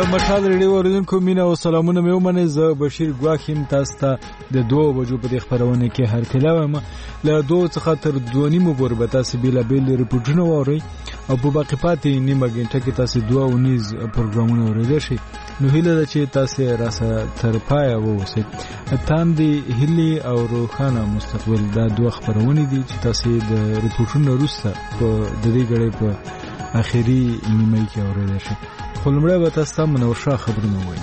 مشال ریډیو اوریدونکو مینا او سلامونه مې ومنئ. زه بشیر ګواښ یم تاسو ته د 2 بجو په دې خپرونه کې هرکلی وایم. له 2 څخه تر 2:30 پورې به تاسو بېلابېل ریپورټونه واورئ او په باقي پاتې نیمه ګنټه کې تاسو 2:19 پروګرامونه اورېدلی شئ. نو هیله ده چې تاسو راسره تر پایه واوسئ. تاندې هیلې او روښانه مستقبل دا 2 خپرونې دي چې تاسو د ریپورټونو وروسته په د دې غړي په اخیری نیمه کې اورېدلی شئ. خو لومړی به تاسو ته منورشاه خبرونه ووایم.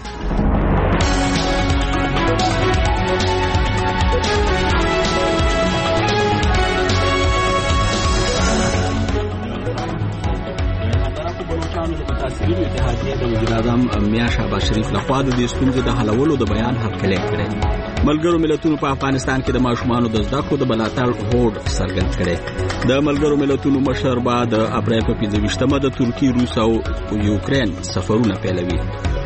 اتحادیه د وزیر اعظم میا شهباز شریف لخوا د دې ستونزې د حلولو د بیان هرکلی کړی. ملګرو ملتونو په افغانستان کې د ماشومانو د زده کړو د ملاتړ هوډ څرګند کړی. د ملګرو ملتونو مشر به د اپریل په 25مه د ترکیې، روس او یوکرین سفرونه پیلوي.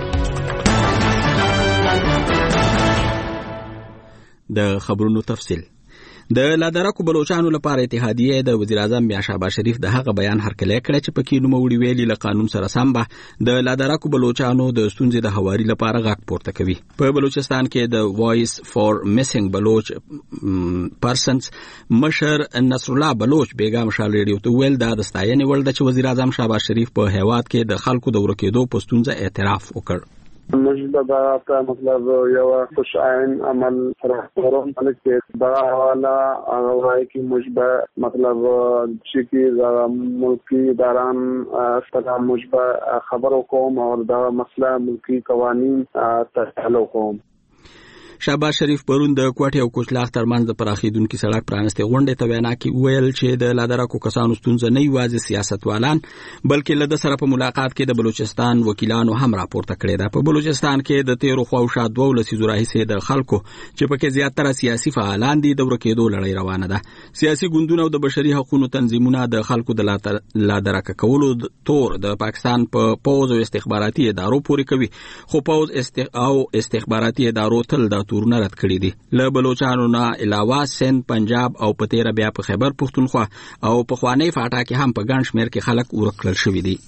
د خبرونو تفصیل. د لادرکو بلوچستان لپاره اتحادیه د وزیر اعظم میا شهباز شریف د هغه بیان هرکلی کړی چې پکې نوموړي ویلي له قانون سره سم به د لادرکو بلوچستان د ستونزې د هواري لپاره غږ پورته کوي. په بلوچستان کې د وایس فور میسنګ بلوچ پرسنز مشر نصر الله بلوچ بیګا مشال ریډیو ته ویل دا د ستاینې وړ ده چې وزیر اعظم شهباز شریف په هیواد کې د خلکو د ورکېدو په ستونزه اعتراف وکړ. مجبورات کا مطلب یو خوش عین عمل سره ملک بڑا حواله هغه کی مجبور مطلب چې ملکی اداران سره مجبور خبرو کوم او دا مسله ملکی قوانین تحلیل کوم. شهباز شریف پرون د کوټې او کوچلاغ ترمنځ د پراخیدونکو سړک پرانستې غونډې ته وینا کې ویل چې د لادرکو کسانو ستونزه نه یوازې سیاستوالان بلکې له سره په ملاقات کې د بلوچستان وکیلانو هم راپورته کړی ده. په بلوچستان کې د 13 خواوشا 12 لسیزو راهیسې د خلکو چې پکې زیاتره سیاسي فعالان دي د ورکېدو لړۍ روانه ده. سیاسي ګوندونه او د بشري حقوقو تنظیمونه د خلکو د لادرکه کولو تور د پاکستان په پوز او استخباراتي ادارو پورې کوي. خو پوز او استخباراتي ادارو تل د تورونه رد کړی دي. له بلوچستان نه علاوه سند، پنجاب او پتیره بیا په خیبر پختونخوا او په خوانی فاټا کې هم په ګڼ شمېر کې خلک ورکړل شوي دي.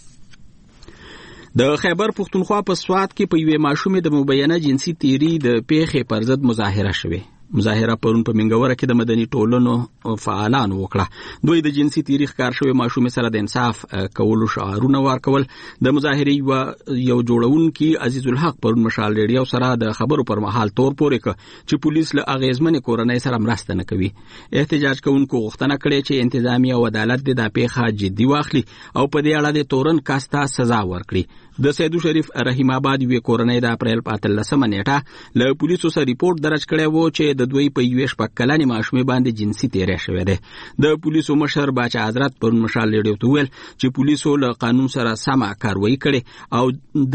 د خیبر پختونخوا په سوات کې په یوې ماشومې د مبینه جنسي تیری د پیښې پر ضد مظاهره شوه. مظاهره پرون په منګوره کې د مدني ټولنو فعالانو وکړه. دوی د جنسي تیری ښکار شوی ماشومې سره د انصاف کولو شعارونه ورکول. د مظاهرې یو جوړونکي عزیز الحق پرون مشال ریډیو سره د خبرو پر مهال تور پورې ک چې پولیس له اغیزمنې کورنۍ سره مرسته نه کوي. احتجاج کوونکو غوښتنه کړې چې انتظامی او عدالت د پیښه جدي واخلي او په دې اړه د تورن کاسته سزا ورکړي. د سیدو شریف رحیم آباد وی کورنۍ د اپریل 15 نیټه له پولیسو سره ریپورت درج کړی و چې د دوی په 21 کلنې ماشومې باندې جنسي تیری شوې ده. د پولیسو مشر باچا حضرت پر مشال ریډیو ته ویل چې پولیسو له قانون سره سمه کاروایی کړې او د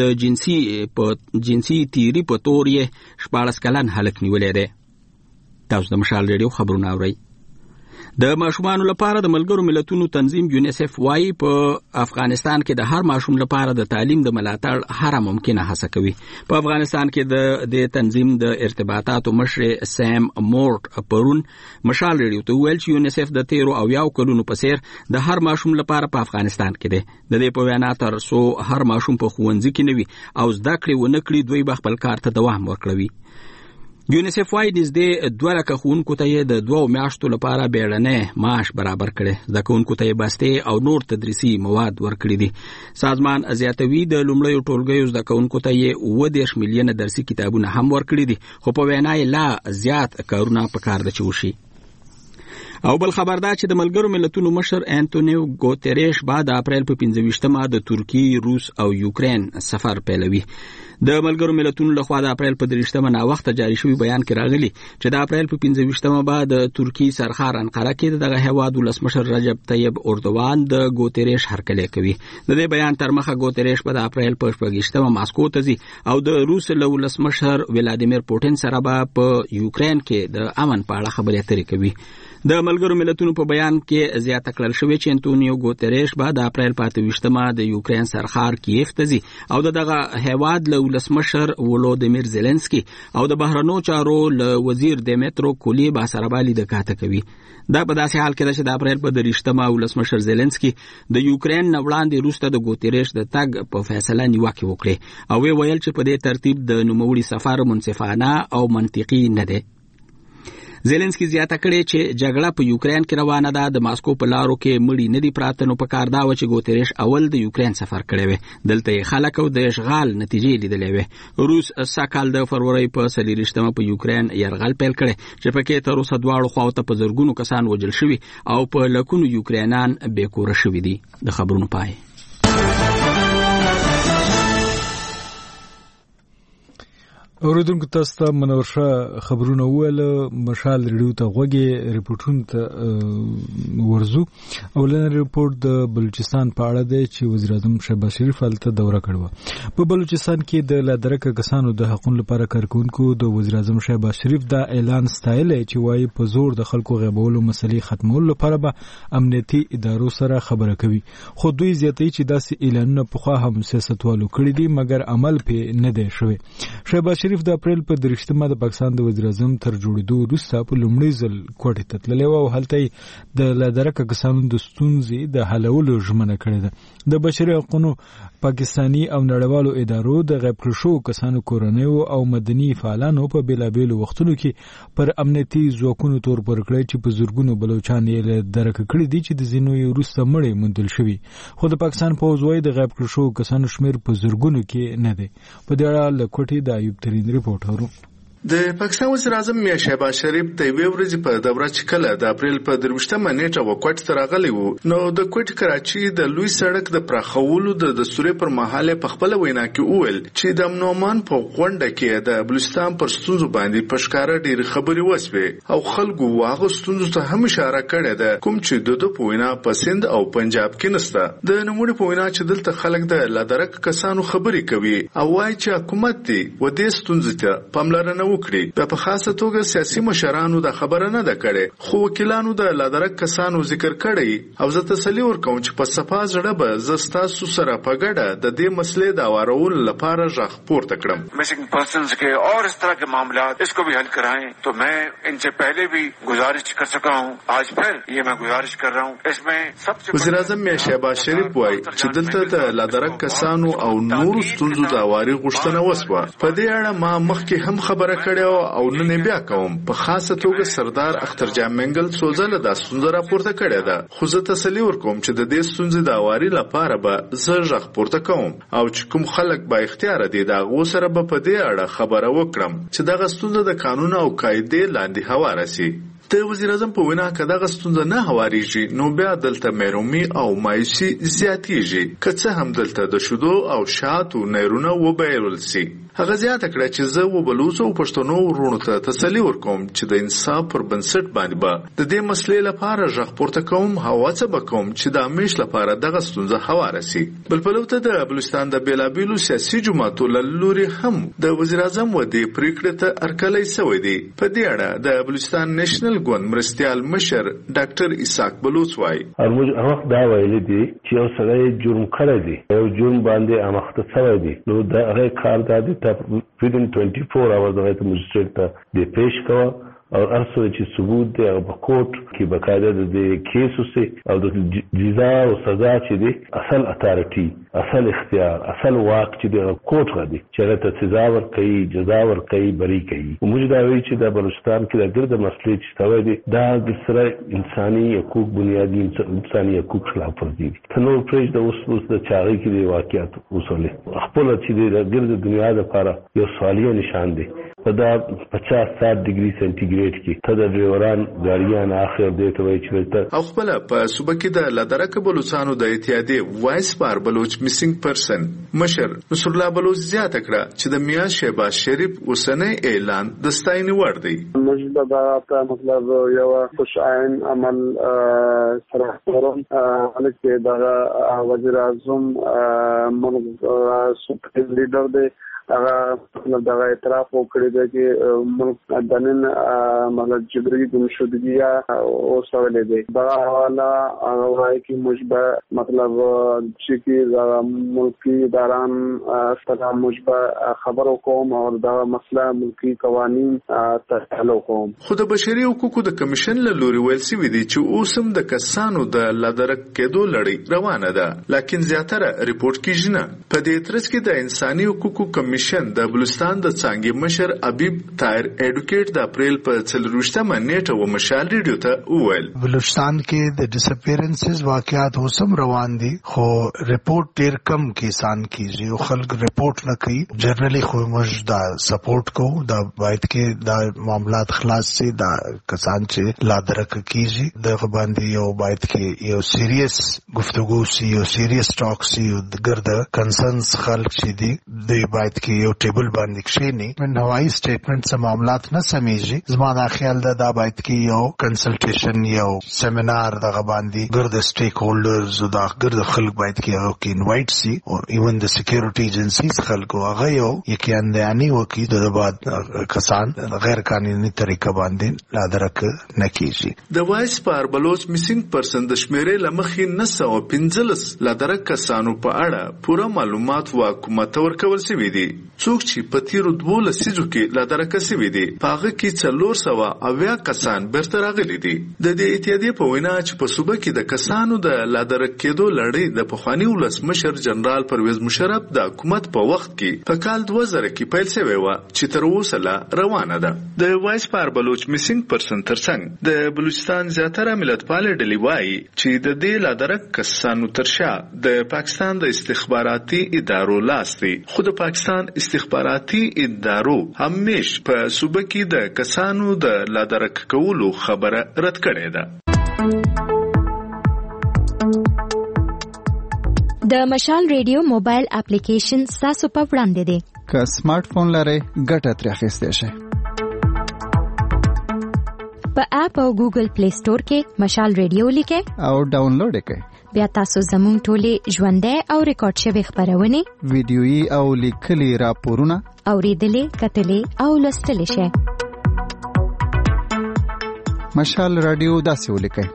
جنسي تیری په تور یې 14 کلن هلک نیولې ده. تاسو د مشال ریډیو خبرونه اورئ. د ماشومانو لپاره د ملګرو ملتونو تنظیم یونیسف وايي په افغانستان کې د هر ماشوم لپاره د تعلیم د ملاتړ هر ممکنه هڅه کوي. په افغانستان کې د تنظیم د ارتباطاتو مشر سام مورټ پرون مشال ریډیو ته ویل چې یونیسف د 13 او 20 کلونو په سیر د هر ماشوم لپاره په افغانستان کې دی. د دې په وینا تر څو هر ماشوم په ښوونځي کې نوي او زده کړې ونه کړي دوی به خپل کار ته دوام ورکړي. یونیسف وايي نږدې 2 لک ښوونکو ته د 2 میاشتو لپاره بیړنی معاش برابر کړي. زده کوونکو ته بستې او نور تدریسي مواد ورکړي دي. سازمان زیاتوي د لومړیو ټولګیو زده کوونکو ته 10 میلیونه درسي کتابونه هم ورکړي دي. خو په وینا یې لا زیات کارونه پکار دي چې وشي. او بل خبردار چې د ملګرو ملتونو مشر انټونیو ګوتریش بعد د اپریل په 25مه د ترکیې، روس او یوکرین سفر پیلوي. د ملګرو ملتونو لخوا د اپریل په 23مه نا وخت جاری شوی بیان کې راغلی چې د اپریل په 25مه بعد د ترکیې سرخار انقره کې دغه هیواد ولسمشر رجب طیب اردوغان د ګوتریش هرکلی کوي. د دې بیان تر مخه ګوتریش په اپریل په 25مه ماسکو ته ځي او د روس ولسمشر ولادیمیر پوتین سره په یوکرین کې د امن په اړه خبرې اترې کوي. د ملګرو ملتونو په بیان کې زیاته کړل شوې چې انټونیو ګوتریش بعد د اپریل په 28مه د یوکرین سرخار کیف ته ځي او دغه هیواد له ولسمشر ولودیمیر زيلنسکي او د بهرنیو چارو وزیر دیمیترو کولیبا سره باندې د کاته کوي. دا په داسې حال کې چې د اپریل په 28 ولسمشر زيلنسکي د یوکرين وړاندې روسته د ګوتریش د تګ په فیصله نیوکه وکړه او ویل چې په دې ترتیب د نوموړي سفر منصفانه او منطقي نه دی. زيلنسکي زیاته کړې چې جګړه په یوکرين کې روانه ده، د ماسکو په لارو کې مړی نه دي پراته، نو په کار دا و چې ګوتریش اول د یوکرين سفر کړی وي، دلته خلک او د اشغال نتیجې لیدلې وي. روس ساکال د فروری په 23 په یوکرين يرغل پیل کړي چې پکې تر اوسه دواړو خواو ته په زرګونو کسان وژل شوي او په لکونو یوکرینان بیکوره شوي دي. د خبرونو پای. اوریدونکو تاسو ته منورشه خبرونه ویل مشال ریډیو ته غوږی ریپورتونه ته ورزو. اولنی ریپورت د بلوچستان په اړه دی چې وزیر اعظم شهباز شریف هلته دوره کړې. په بلوچستان کې د لادرکه کسانو د حقوقو لپاره کارکونکو د وزیر اعظم شهباز شریف دا اعلان ستایلی چې وایي په زور د خلکو غیبولو مسلې ختمولو لپاره به امنیتي ادارو سره خبره کوي. خو دوی زیاتوي چې داسې اعلانونه پخوا هم سیاستوالو کړي دي مګر عمل پې نه دی شوی. شهباز شریف د اپریل په 23 د پاکستان د وزیر اعظم تر جوړېدو وروسته په لومړي ځل کوټې ته تللی و او هلته د لادرکه کسانو د ستونزې د حلولو ژمنه کړې ده. د بشري حقوقو پاکستاني او نړیوالو ادارو د غیب کړو شوو کسانو کورنیو او مدني فعالانو په بیلابیلو وختونو کې پر امنیتي ځواکونو تور پر کړی چې په زرګونو بلوچان یې له درکه کړي دي چې د ځینو یې وروسته مړي موندل شوي. خو د پاکستان پوځ وایي د غیب کړو شوو کسانو شمېر په زرګونو کې نه دی. په دې اړه له کوټې د ایوب ترین ریپورت اورو. د پاکستان وزیر اعظم میا شهباز شریف د یوې ورځې په دوره چې کله د اپریل په 23 نیټه وکوټ ته راغلی وو، نو د کوټ کراچي د لوی سړک د پراخولو د دستوري پر مهال په خپل وینا کې وویل چې د امنومان په غونډه کې د بلوچستان پر ستونزو باندې پښکارا ډېر خبري وسوي او خلکو واغ ستونزو ته هم اشاره کړې ده، کوم چې د پوینا په سند او پنجاب کې نسته. د نموړي پوینا چې دلته خلک د لادرک کسانو خبري کوي او وايي چې حکومت دی و دې ستونزې ته پاملرنه وکړي. په خاصه توګه سیاسي مشرانو د خبره نه ده کړې، خو وکیلانو د لادرک کسانو ذکر کړی او زه تسلی ورکوم چې په صفا زړه به زستاسو سره په ګډه د دې مسلې د اورولو لپاره ژغ پورته کړم. Missing persons के और इस तरह के मामलात इसको भी हल कराएं, तो मैं इनसे पहले भी गुजारिश कर चुका हूं, आज फिर ये मैं गुजारिश कर रहा हूं. इसमें सबसे वزیر اعظم شهباز شریف وایي چې دلته د لادرک کسانو او نورو ستونزو د اواري غوښتنه وسوه. په دې اړه ما مخکې هم خبره کړې او نن بیا کوم. په خاصه توګه سردار اخترجان منګل سوزله د ستونزو راپورته کړې ده، خو زه تسلی ورکوم چې د دې ستونزې د اواري لپاره به زه ژغ پورته کوم او چې کوم خلک با اختیار دي دا غو سره به په دې اړه خبره وکړم چې دغه ستونزه د قانون او قاعده لاندې هواره شي. د وزیر اعظم په وینا کې دغه ستونزه نه هواريږي نو بیا دلته مېرومي او مایوسي زیاتېږي، که څه هم دلته د شودو او شاتو نهرونه وبایلل شي. هغه زیاته کړه چې زه و بلوڅ او پښتنو ورونو ته تسلی ورکوم چې د انصاف پر بنسټ باندې به د دې مسلې لپاره ژغ پورته کوم، هڅه وکوم چې د همیش لپاره دغه ستونزه هواره شي. بل په لوته د بلوچستان د بیلابیلو سیاسي جماعتو لوري هم د وزیر اعظم و دې پریکړې ته ارکلای شوی دی. په دې اړه د بلوچستان نېشنل ګوند مرستيال مشر ډاکټر اسحاق بلوچ وایي هغه دا ویل دي چې یو سړی جرم کړی دی او جرم باندې امخته شوی دی، نو دا هغه کار د within 24 hours د مجسټریټ ته د پیش کوا او ارسل چې ثبوت دی هغه په کوټ کې بقاعده د کیس او د جزا او سزا چې دی اصل اتارټي اصل اختیار اصل واک چې د کوټ غدي چې ته سزا ورکړي جزا ورکړي بری کوي. موږ دا وایو چې د بلوچستان کې د ګرد مسلې چې توي دي دا د سره انساني حقوق بنیادی انساني حقوق خلاف ورزي دي. تنور پرېج د اوس د چاغي کې د واقعیت اصول خپل چې د ګرد دنیا لپاره یو سوالیه نشان دی. په دا 50-60 ډیګري سنټیګریډ کې ته د ډرایوران ګاډیان اخر دی ته وایي چې او خپل په صوبه کې د لادرک بلوچستانو د اتحادیې وایس بار بلوچ میسنګ پرسن مشر نصر الله بلوچ زیاته کړه چې د میا شهباز شریف اوسنی اعلان د ستاینې وړ دی. موږ دا مطلب یو خوش عین عمل سره کوم چې دا وزیر اعظم موږ سپیشل لیډر دی هغه د اعتراف وکړی دی چې ملک دنن مطلب جبري گمشدگی او سوال دی دا حواله هغه وايي چې مشبه مطلب چې ملکی اداران سره مشبه خبرو کوم او دا مسله ملکی قوانين تحلو کوم. خو د بشري حقوقو د کمیشن له لوري ویل سوي دي چې اوسم د کسانو د لادرک کېدو لړۍ روانه ده، لکن زیاتره ریپورت کیږي نه. په دې ترڅ کې د انساني حقوقو کمیشن د بلوچستان د څانګې مشر ابيب طاهر اډوکیټ د اپریل په 24مه نیټه و مشال ریډیو ته وویل بلوچستان کې د ډیسپیرنسز واقعات اوسم روان دي، خو ریپورت ډیر کم کسان کیږي او خلک ریپورت نه کوي. جنرالي خو موږ دا سپورټ کوو، دا باید کې دا معاملات خلاص سي، دا کسان چې لادرک کیږي د باندې یو باید کې یو سیریس گفتگو سی، یو سیریس ټاک سی، ګرد کنسرنز خلک چې دي دوی باید کې یو ټیبل باندې کښینی. من هوایي سټیټمنټ سم معاملات نه سمېږي. زما خیال دا باید کې یو کنسلټیشن یو سیمینار دغه باندې ګرد سټیک هولډرز او دا ګرد خلک باید کې یو کې انوایټ سی او ایون د سکیورټي ایجنسیز خلکو هغه یو یقیندانی وکي د بعد کسان غیر قانوني طریقه باندې لادرک نه کیږي. د وایس پر بلوچ میسینګ پرسن د شمیرې لمخې 915 لادرک کسانو په اړه پوره معلومات حکومت ورکول شوی دي. څوک چې په تیرو 2 لسیزو کې لادرک شوی دي هغه کې 480 کسان برته راغلي دي. د دې اتحادیې په وینا چې په صوبه کې د کسانو د لادرک کېدو لړۍ د پخوانی ولسمشر جنرال پرویز مشرف د حکومت په وخت کې په کال 2000 کې پیل شوی و چې تر اوسه لا روانه ده. د وایس پر بلوچ میسینګ پرسن ترڅنګ د بلوچستان زیاتره ملتپال ډلې وایي چې د دې لادرک کسانو ترشا د پاکستان د استخباراتي ادارو لاس دی. خو د پاکستان استخباراتي ادارو همیش په صوبه کې د کسانو د لادرک کولو خبره رد کړې ده. د مشال ریډیو موبایل اپلیکیشن تاسو په وړاندې دی. که سمارټ فون لرئ ګټه ترې اخیستی شئ. په اپ او ګوګل پلی سٹور کې مشال ریډیو لیکئ او ډاونلوډ کړئ. بیا تاسو زموږ ټولې ژوندۍ او ریکارډ شوي خبرونه، ویډیويي او لیکلي راپورونه اوریدلې، کتلې او لوستلې شئ. مشال رادیو داسې ولیکئ: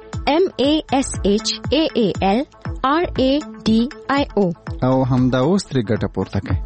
MASHAAL RADIO او همدا اوس ترې ګټه پورته کړئ.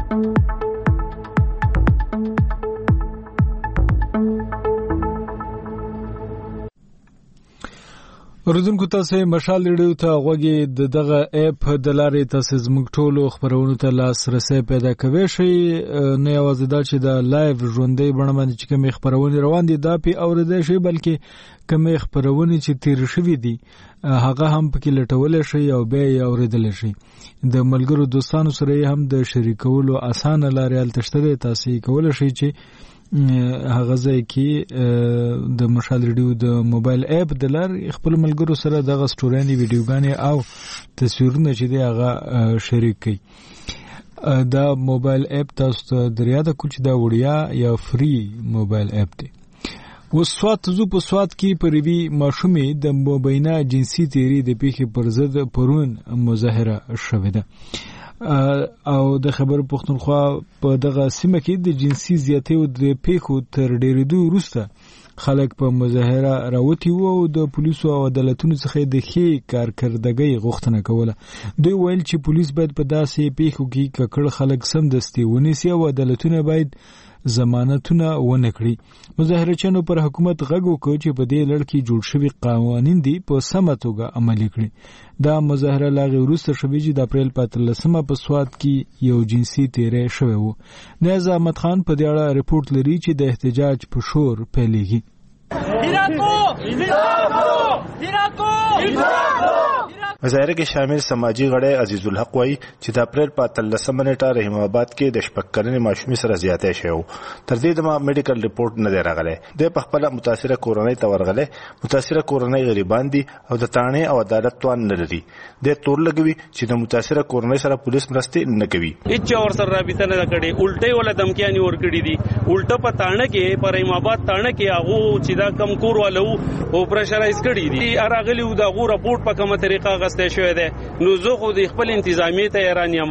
اوریدونکو تاسو مشال ریډیو ته غوږی د دغه اپ د لارې تاسو زموږ ټولو خبرونو ته لاسرسي پیدا کوئ شئ. نه یوازې دا چې د لایو ژوندۍ بڼه باندې چې کوم خبرونه روان دي دا پی اوریدل شي، بلکې کوم خبرونه چې تیر شوي دي هغه هم پکې لټول شي او به اوریدل شي. د ملګرو دوستانو سره هم د شریکولو اسانه لارې تشته تاسو کول شي چې هغه ځای کې د مشال ریډیو د موبایل اپ د لار خپل ملګرو سره دغه سټوريانې ویډیوګانې او تصویرونه چې دی هغه شریک کړي. دا موبایل اپ تاسو ته دریاده کوم چې دا وړیا یا فری موبایل اپ دی. وسوات زو په سوات کې پربي ماشومې د مبینه جنسي تیری د پیښې پر ضد پرون مظاهره شوه ده او د خبر پښتونخوا په دغه سیمه کې د جنسي زیاتې او د پیښو تر ډیرېدو وروسته خلک په مظاهره راوتی وو او د پولیسو او عدالتونو څخه د ښې کارکردګۍ غوښتنه کوله. دوی ویل چې پولیس باید په داسې پیښو کې ککړ خلک سمدستي ونیسي او عدالتونه باید ضمانتونه ونه کړي. مظاهرچیانو پر حکومت غږ وکړ چې په دې لړ کې جوړ شوي قوانین دي په سمه توګه عملي کړي. دا مظاهره لاغې وروسته شوې چې د اپریل په 13مه په سوات کې یو جنسي تیری شوی و. نیاز احمد خان په دې اړه رپورټ لري چې د احتجاج په شور پیلېږي. مظاهره کې شامل سماجی غړي عزیز الحق وایي چې د اپریل په 13مه نیټه رحیم آباد کې د شپږکلنې ماشومې سره زیاتې شوی. تر دې دمه میډیکل ریپورت نه دی راغلی. د په خپل متاثره کورنۍ ته ورغلی. متاثره کورنۍ غریبان دي او د تانې او عدالت توان نه لري. د تور لګوي چې د متاثره کورنۍ سره پولیس مرستې نه کوي. هیڅ ور سره رابطه نه کړي، الټه ولا دمکیانی ور کړی دي. الټه په تانه کې پر رحیم آباد تانه کې هغه چې دا کم کور والو او پرشرایز کړی دي. راغلی دا غو رپورت په کومه طریقه غسته شوی دی. نو زه خو د خپل انتظامی ته ایران یم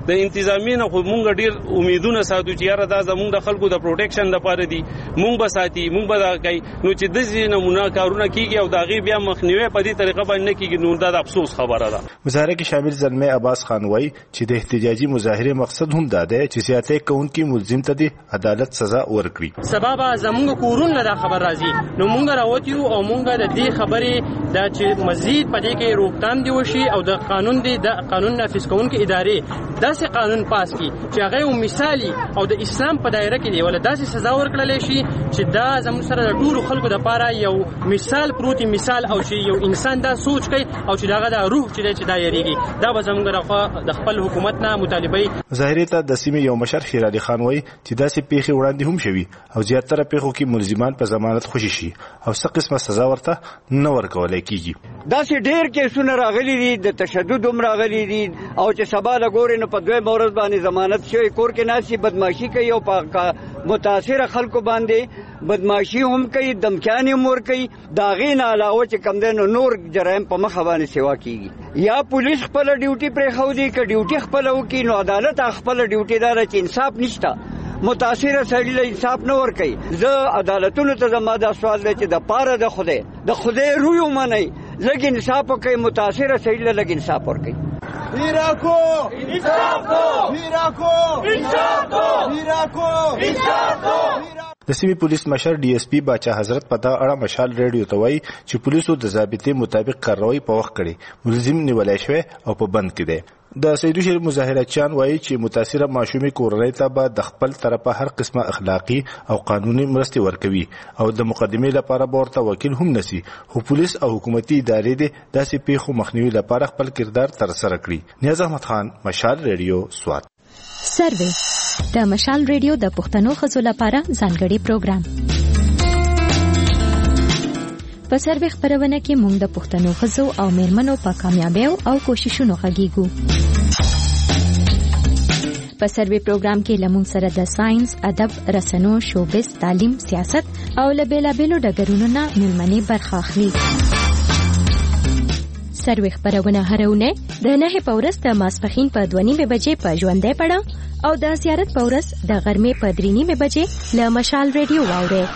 د انتظامی نه خو مونږ ډیر امیدونه ساتو چې یاره دا زمونږ د خلکو د پروټیکشن لپاره دي، مونږ به ساتي، مونږ به دا کوي. نو چې داسې نمونه کارونه کیږي او د هغې بیا مخنیوی په دې طریقه باندې نه کیږي، نو دا د افسوس خبره ده. مظاهره کې شامل زلمه عباس خان وایي چې د احتجاجي مظاهره مقصد هم دا دی چې زیاتې کوونکي ملزم ته د عدالت سزا ورکړي. سبب زمونږ کورونه دا خبر راځي، نو مونږ راوتیو او مونږ د دې خبرې دا چې مزید په دې کې روکتام دی وشي او د قانون نافذ کوونکې ادارې داسې قانون پاس کړي چې هغه مثالي او د اسلام په دایره کې دی، ولا داسې سزا ورکړل شي چې دا زموږ سره د ټولو خلکو لپاره یو مثال پروتي مثال، او چې یو انسان دا سوچ کوي او چې داغه د روح چې دا یریږي. دا به زموږ د خپل حکومت نه مطالبه ظاهري ته د سیمې یو مشر خیر علي خان وایي چې داسې پیښې وړاندې هم شوي او زیاتره پیښو کې ملزمان په ضمانت خوشي شي او څه قسمه سزا ورته نه ورکولای کیږي. داسې ډېر کیسونه راغلي دي، د تشدد هم راغلي دي، او چې سبا لګوري نو په دویم ورځ باندې ضمانت شوی کور کې ناسي بدمعشي کوي او په متاثره خلکو باندې بدمعشي هم کوي، دمکیان هم ورکوي. د هغې نه علاوه چې کوم دی نو نور جرایم په مخه باندې سیوا کیږي. یا پولیس خپله ډیوټي پرېښودي، که ډیوټي خپله وکړي نو عدالت خپله ډیوټي دا ده چې انصاف نشته، متاثره سړي له انصاف نه ورکوي. زه عدالتونو ته زما دا سوال دی چې د پاره د خدای روی ومنئ، لږ انصاف وکړئ، متاثره سړي له لږ انصاف ورکوي. میراکو انصاف دو، میراکو انصاف دو، میراکو انصاف دو. د سیمې پولیس مشر ډي اس پی باچا حضرت په دا اړه مشال ریډیو ته وایي چې پولیسو د ضابطې مطابق کاروایی په وخت کړې، ملزم نیولای شوی او په بند کې دی. د سیدو شهر مظاهراتچیان وایي چې متاثره ماشومې کورنۍ ته به د خپل طرفه هر قسمه اخلاقی او قانوني مرستې ورکوي او د مقدمې لپاره به ورته وکیل هم نسی، خو پولیس او حکومتي ادارې دې داسې پیښو مخنیوي لپاره خپل کردار ترسره کړي. نیاز احمد خان، مشال ریډیو، سوات. سروې د مشال ریډیو د پښتنو ښځو لپاره ځانګړي پروګرام. په سروې خپرونه کې موږ د پښتنو ښځو او میرمنو په کامیابیو او کوششونو غږیږو. په سروې پروګرام کې له موږ سره د ساينس، ادب، رسنو، شوبز، تعلیم، سیاست او له بیلابیلو ډګرونو نه میلمنې برخه اخلي. سروې خپرونه هره اونۍ د 9 په ورځ د ماسپښین په 2:30 بجې په ژوندۍ پړه او د زیارت په ورځ د غرمې په 3:30 بجې له مشال ریډیو واورئ.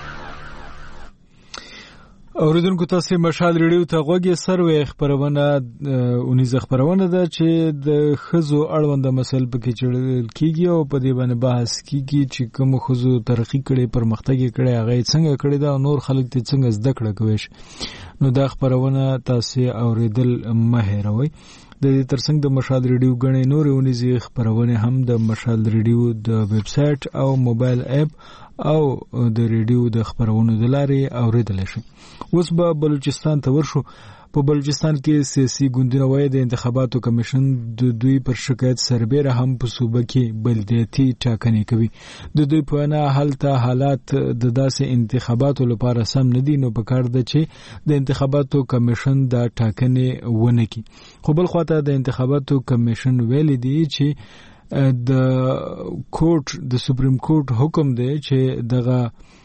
اوریدونکو تاسو مشال ریډیو ته غوږی. سروې خپرونه اونیزه خپرونه ده چې د خزو اړوند مسایل پکې چړل کیږي او په دې باندې بحث کیږي چې کوم خزو ترقی کړي، پرمختګ کړي، هغه څنګه کړي دا نور خلک ته څنګه زده کړه کوي. نو دا خپرونه تاسو اوریدل مه هېروئ. د دې ترڅنګ د مشال ریډیو غنې نور اونیزه خپرونه هم د مشال ریډیو د ویب سټ او موبایل اپ او د ریډیو د خبرونو د لارې اوریدل شي. اوس به بلوچستان ته ورشو. په بلوچستان کې سیاسي ګوندونه وایي د انتخاباتو کمیشن د دوی پر شکایت سربېره هم په صوبه کې بلدیاتي ټاکنې کوي. د دوی په اړه هلته حالات د داسې انتخاباتو لپاره سم نه دي، نو په کار ده چې د انتخاباتو کمیشن دا ټاکنې ونه کړي. خو بل خواته د انتخاباتو کمیشن ویلي دی چې د کورټ د سپریم کورټ حکم دی چې دغه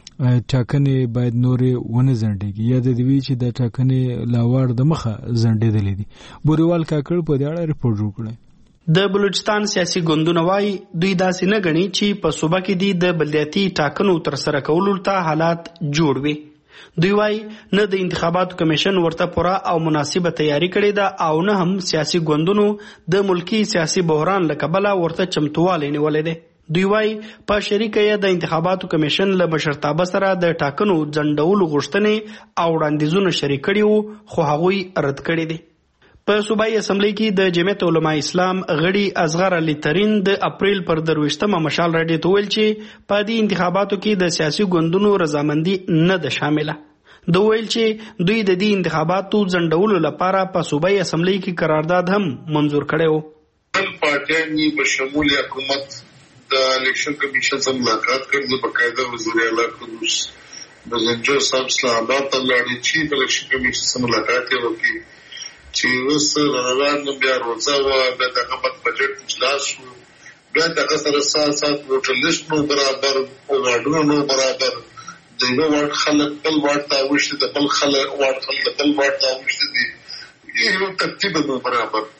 ټاکنې باید نورې ونه ځنډېږي یا د دوی چې د ټاکنې لاوړ د مخه ځنډېدلې دي. بوریوال کاکړ په دې اړه ریپورت جوړ کړی. د بلوچستان سیاسي ګوندونه وایي دوی داسې نه ګڼي چې په صوبه کې د بلدیاتي ټاکنو ترسره کولو ته حالات جوړ وي. دوی وایي نه د انتخاباتو کمیشن ورته پوره او مناسبه تیاری کړې ده او نه هم سیاسي ګوندونو د ملکی سیاسي بحران له کبله ورته چمتووالی نیولی دی. دوی وایي په شریکه یې د انتخاباتو کمیشن له مشرتابه سره د ټاکنو ځنډولو غوښتنې او وړاندیزونه شریک کړي وو، خو هغوی رد کړي دي. په صوبایي اسمبلی کې د جمعیت علماء اسلام غړي اصغر علي ترین د اپریل پر 23 مشال راډیو ته ویل چې په دې انتخاباتو کې د سیاسي ګوندونو رضامندي نه ده شامله. دوی ویل چې دوی د دې انتخاباتو ځنډولو لپاره په صوبایي اسمبلی کې قرارداد هم منظور کړی و. پارټیانې په شمول حکومت د الیکشن کمیشن سره ملاقات کړي، باقاعده وزیر اعلی خروج بزنجو صاحب اسلام آباد ته لاړ چې د الیکشن کمیشن سره ملاقات وکړي چې اوس روان بیا روزه و بیا د حکومت بجټ اجلاس شو، بیا دغه سره سات ووټر لیست نو برابر او واډونو نو برابر د یو واټ خلک بل واټ ته وشته، د بل خلک واټ خلک بل واټ ته وشته دي، یو ترتیب نو برابر.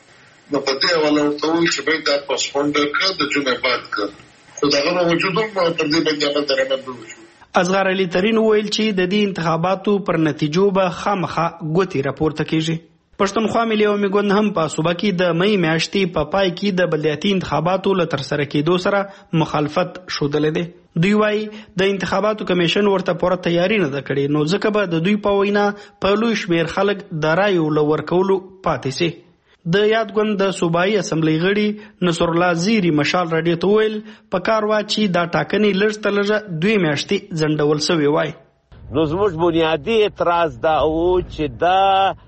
نو په دې حواله ورته وویل چې باید دا پاسپونډ کړه د جون بعد کړه خو دغه باوجود هم پر دې باندې عمل درآمد وشو. اصغر علي ترين وویل چې د دې انتخاباتو پر نتیجو به خامخا ګوتې راپورته کیږي. پښتونخوا ملي عوامي ګوند هم په صوبه کې د مې میاشتې په پای کې د بلدیاتي انتخاباتو له ترسره کېدو سره مخالفت ښودلی دی. دوی وایي د انتخاباتو کمیشن ورته پوره تیاری نه ده کړې، نو ځکه به د دوی په وینا په لوی شمېر خلک د رایو له ورکولو پاتې سي. د یاد ګوند د صوبایي اسمبلی غړي نصر الله زیری مشال راډیو ته ویل په کار وا چې دا ټاکنې لږ تر لږه 2 میاشتې ځنډول سوې وای. نو زموږ بنیادی اعتراض دا و چې دا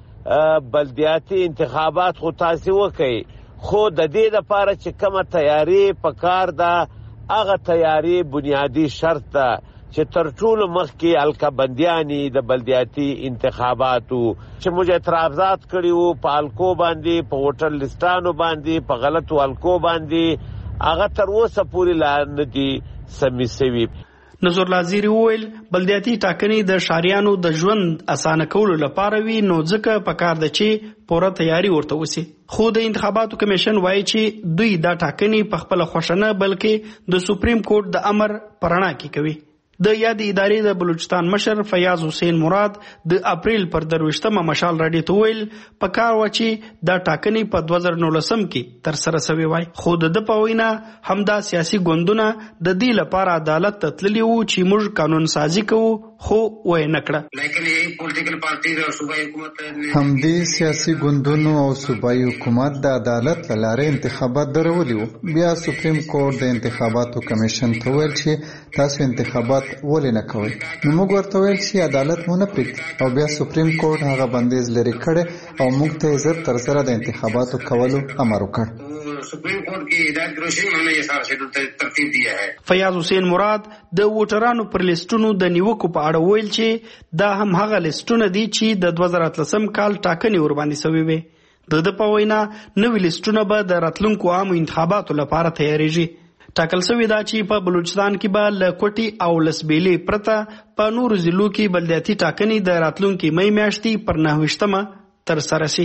بلدیاتي انتخابات خو تاسو وکړي، خو د دې لپاره چې کومه تیاری پکار ده هغه تیاری بنیادی شرط ده چې تر ټولو مخکې الکابندیانی د بلدیاتي انتخاباتو چې موږ اعتراضات کړي وو په الکو باندې، په ووټر لیستانو باندې، په غلطو الکو باندې، هغه تر اوسه پورې لا نه دي سمې سوي. نصر الله زیری وویل بلدیاتي ټاکنې د ښاریانو د ژوند اسانه کولو لپاره وي، نو ځکه پکار ده چې پوره تیاری ورته وسی. خو د انتخاباتو کمیشن وایي چې دوی دا ټاکنې په خپله خوښه نه بلکې د سپریم کورټ د امر په رڼا کې کوي. د یاد ادارې د بلوچستان مشر فیاض حسین مراد د اپریل پر 23مه مشال راډیو ته ویل په کار و چې دا ټاکنې په 2019 کې تر سره شوې وای، خو د په وینا همدا سیاسي ګوندونه د دې لپاره عدالت ته تللي وو چې موږ قانون سازي کوو، خو وای نه کړه. لیکن یہی پولیټیکل پارټیز او صوبایي حکومت همدې سیاسي ګوندونو او صوبایي حکومت د عدالت له لارې انتخابات درولي وو. بیا سپریم کورټ د انتخاباتو کمیشن ته ویل چې تاسو انتخابات ولې نه کوي، نو موږ ورته ویل چې عدالت مو نه پرېږدي، او بیا سپریم کورټ هغه بندیز لرې کړی او موږ ته زر تر زره د انتخاباتو کولو امر وکړ. سپریم کورٹ کی ہدایت کی روشنی میں نے یہ سارا شیڈول ترتیب دیا ہے. فیاض حسین مراد د ووټرانو پر لیستونو د نیوکو په اړه ویل چې دا هم هغه لیستونه دي چې د 2013 کال ټاکنې ورباندې شوې وې. د په وینا نوې لیستونه به د راتلونکو عامو انتخاباتو لپاره تیاریږي. ټاکل شوې ده چې په بلوچستان کې به له کوټي او لسبیلې پرته په نورو ضلعو کې بلدیاتي ټاکنې د راتلونکي مې میاشتې پر 29مه ترسره شي.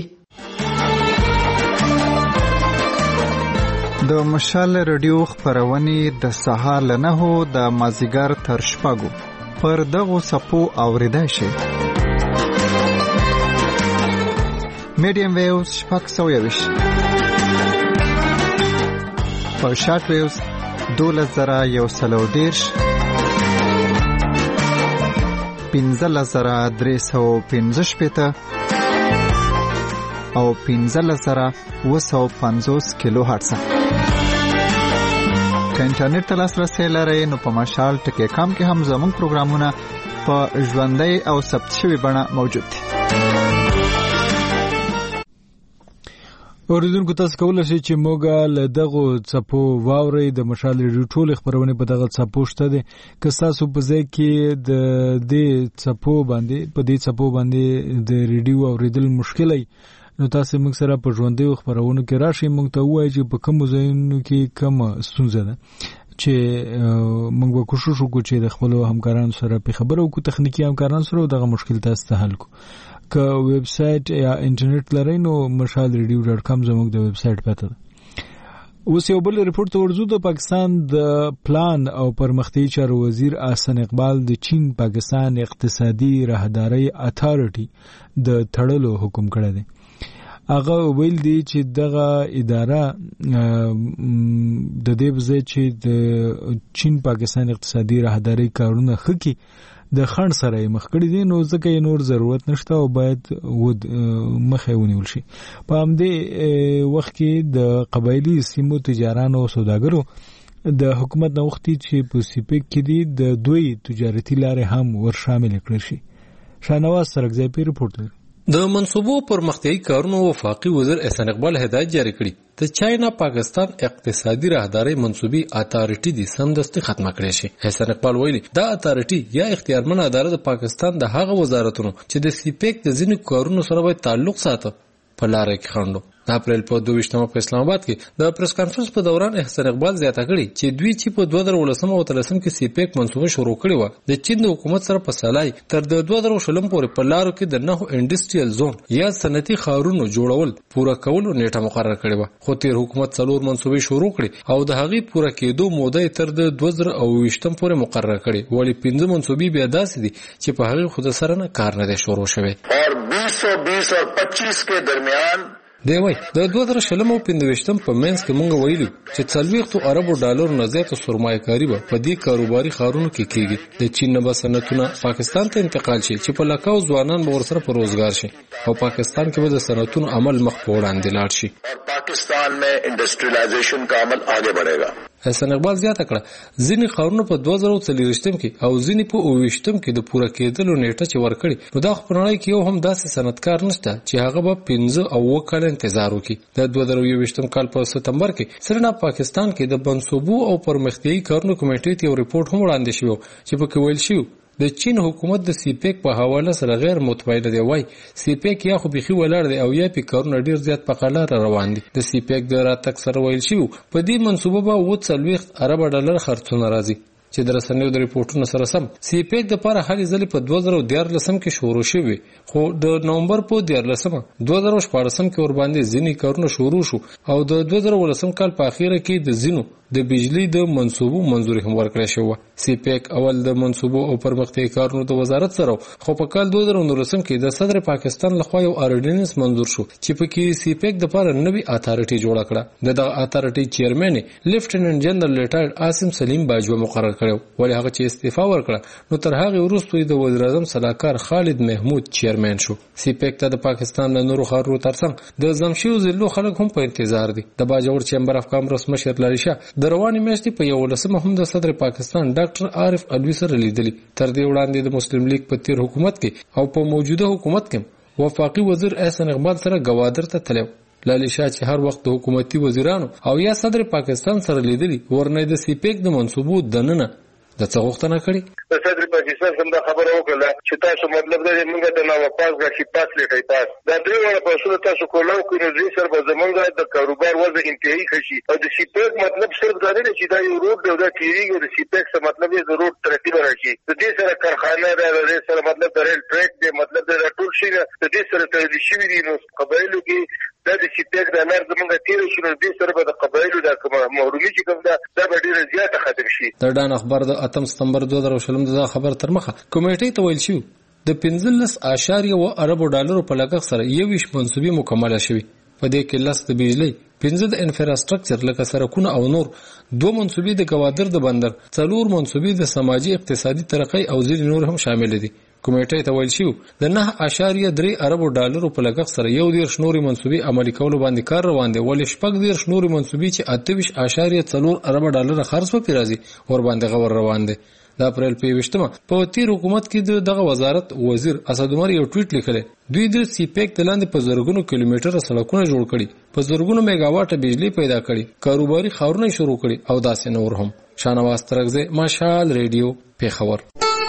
د مشال رادیو خپرونې د سهار له 9 د مازیګر تر 6 پر دغو څپو اوریدای شي. میډیم ویوز 620 په شارټ ویوز 12110 15315 او 15750 کیلو هرتز. که انټرنیټ ته لاسرسی لرئ نو په مشال ټکی کام کې هم زموږ پروګرامونه په ژوندۍ او ثبت شوي بڼه موجود دي. اوریدونکو تاسو کولای شئ چې موږ له دغو څپو واورئ. د مشال ریډیو ټول خبرونه په دغه څپو شته دي. که تاسو په ځای کې د دې څپو باندې د ریډیو اوریدل مشکل وي نو تاسو موږ سره په ژوندۍ خبرونو کې راشئ، موږ ته ووایئ چې په کوم ځایونو کې کوم ستونزه ده چې موږ به کوشش وکړو چې د خپل همکارانو سره په خبرو وکړو، تخنیکی همکارانو سره دغه مشکل تاسو ته حل کړو. که ویب سټ یا انټرنیټ لرئ نو mashalradio.com زموږ د ویب سټ پته ده. اوس یو بل ریپورت ورزو. د پاکستان د پلان او پرمختیايي چارو وزیر احسن اقبال د چین پاکستان اقتصادي راهداري اتھارټي د تړلو حکم کړی دی. هغه ویل دی چې دغه اداره د دې بځای چې د چین پاکستان اقتصادي راهداري کارونه خکې د خند سره مخ کړی دي، نو ځکه یې نور ضرورت نشته او باید مخه ونیول شي. په همدې وخت کې د قبایلی سیمو تجارانو او سوداګرو د حکومت نه وختي چې په سیپک کې دي د دوی تجارتي لارې هم ور شامل کړي شي. شاهنواز سرکزی په ریپورت لري. د منصوبو پرمختیايي کارونو وفاقي وزیر احسان اقبال هدایت جاری کړي د چاینا پاکستان اقتصادي راهداري منصوبي اتھارټي د سمدستي ختمه کړې شي. احسان اقبال ویلي دا اتھارټي یا اختیارمن اداره د پاکستان د هغه وزارتونو چې د سیپیک د ځینو کارونو سره به تعلق ساتي په لار کې خاندو. د اپریل په 22 په اسلام آباد کې د پریس کانفرنس په دوران احسان اقبال زیاته کړي چې دوی چې په 2013 او 2013 کې سی پیک منصوبه شروع کړې و د چین د حکومت سره په سلای تر د 2020 پورې په لارو کې د 9 انډستریال زون یا صنعتي ښارونو جوړول پوره کولو نیټه مقرره کړې و خو تیر حکومت څلور منصوبې شروع کړې او د هغې پوره کېدو موده تر د 2020 پورې مقرره کړې ولی 15 منصوبې بیا داسې دي چې په هغې خود سره نه کار نه دی شروع شوی اور 2020 اور 25 के दरमियान دی وای د 2020 او 2025 په منځ کې مونږ ویلو چې 40 اربو ډالر نه زیات سرمایه‌کاري به په دې کاروباري ښارونو کې کیږي د چین نه صنعتونه پاکستان ته انتقال شي چې په لکاو ځوانان به ورسره په روزګار شي او پاکستان کې به د صنعتونو عمل مخ په وړاندې لاړ شي اور پاکستان में इंडस्ट्रियलाइजेशन का अमल आगे बढ़ेगा حسن اقبال زیاته کړه ځینې ښارونه په 2023 کې او ځینې په 2020 کې د پوره کېدلو نیټه چې ورکړي نو دا خو په نړۍ کې یو هم داسې صنعتکار نشته چې هغه به 15 او 9 کال انتظار وکړي د 2023 کال په سپتمبر کې سرنا پاکستان کې د منصوبو او پرمختیایي کارونو کمیټې ته یو ریپورت هم وړاندې شو چې په کې ویل شو د چین حکومت د سی پیک په حواله سره غیر مطمئن دی وای سی پیک یا خو بيخي ولاړ دی او یا په کارونه ډیر زیات په قلار روان دي د سی پیک د راتک سره ویل شو په دې منصوبه به 40 ارب ډالر خرڅونه راځي چې د رسنیو د ریپورتونو سره سم سی پیک د لپاره هلي ځلې په 2013 کې شروع شوی خو د نومبر په 2014 کې ور باندې ځینی کارونه شروع شو او د 2019 کال په اخیره کې د زینو د بجلی د منصوبو منظوري هم ورکړل شو سی پیک اول د منصوبو او پرمختیایي کارونو د وزارت سره خو په کال 2019 کې د صدر پاکستان لخوا یو اورډیننس منظور شو چې په کې سی پیک د لپاره نوې اتھارټي جوړه کړه د اتھارټي چیرمن لیفټیننټ جنرال ریټایرډ عاصم سلیم باجوه مقرر کړو ولې هغه چې استعفا ورکړه نو تر هغه وروسته د وزیر اعظم صلاحکار خالد محمود چیرمن شو سی پیک ته د پاکستان د نورو ښارونو ترڅنګ د زمشیو ضلعو خلک هم په انتظار دي د باجوړ چیمبر اف کامرس مشر لریشا د رواني میاشتې په 11 هم د صدر پاکستان ډاکټر عارف الوی سره لیدلی تر دې وړاندې د مسلم لیگ په تیر حکومت کې او په موجوده حکومت کې وفاقي وزیر احسان اقبال سره گوادر ته تلو لالی شاه چې هر وخت د حکومتي وزیرانو او یا صدر پاکستان سره لیدلی ورنه د سی پیک د منصوبو دننه د څه غوښتنه کړې صدر پاکستان څنګه خبره وکړه چې تاسو مطلب دا موږ د نو پاس غشي پاس لیکي پاس دا دوی ولا پاسو تاسو کولاو کړو چې سر به زمونږ د کاروبار وضع انتهایی خشي او د سی پیک مطلب صرف دا نه چې دا یو روډ دی دا کیریږي د سی پیک څه مطلب یې ضرورت ترتیب راشي د دې سره کارخانه د سره مطلب د ریل ټریک دی مطلب د ټول شي د دې سره تړل شوی دی نو قبایلو کې دا د سی پیک د نار زمونږ تیر شي نو دې سره به د قبایلو د محرومي چې کوم دا به ډیره زیاته ختم شي د ډان اخبار د 8 سپتمبر 2020 د خبر تر مخه کمیټې ته ویل شو د 15.8 اربو ډالرو په لګښت سره 21 منصوبې مکمله شوې په دې کې لس د بجلی 15 د انفراستراکچر لکه سرکونه او نور 2 منصوبې د گوادر د بندر 4 منصوبې د سماجی اقتصادي ترقۍ او ځینې نور هم شامل دي کمیټې ته ویل شو د 9.3 اربو ډالرو په لګښت سره 11 نوري منصوبې عملي کولو باندې کار روان دي ولې شپږ 10 نوري منصوبې چې 28.4 اربو ډالر خرڅ په پیرازي ور باندې غور روان دي د اپریل په 20 په تیر حکومت کې دغه وزارت وزیر اسد عمر یو ټویټ لیکلی دوی د سی پیک تلاندې په زرګونو کیلومتره سړکونه جوړ کړي په زرګونو میگاواټ بجلی پیدا کړي کاروباري ښارونه شروع کړي او داسې نور هم شانواز ترغزه مشال ریډیو پیښور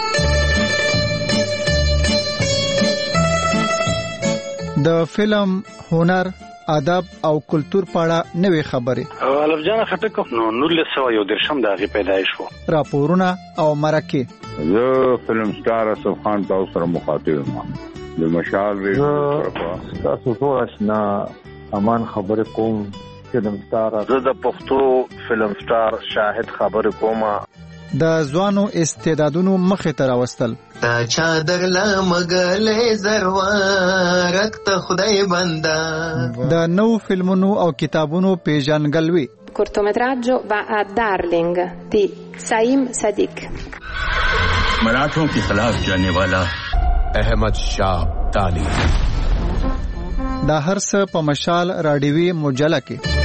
د فلم هنر ادب او کلچر پاړه نوې خبره الف جان خټک نو 1913 دغه پیدایش وو راپورونه او مرکه زه فلم سٹار اسف خان تاسو سره مخاطب یم د مشال ریډیو تاسو ټول آشنا امان خبره کوم فلم سٹار زه د پښتو فلم سٹار شاهد خبره کوم د ځوانو استعدادونو مخه ته راوستل تا چا درلا مګلې زروارک ته خدای بندا د نو فلمونو او کتابونو پیژنګلوي cortometraggio va a Darling di Saim Sadiq मराठों के खिलाफ जाने वाला अहमद शाह अब्दाली دا هر څه په مشال راډیوي مجله کې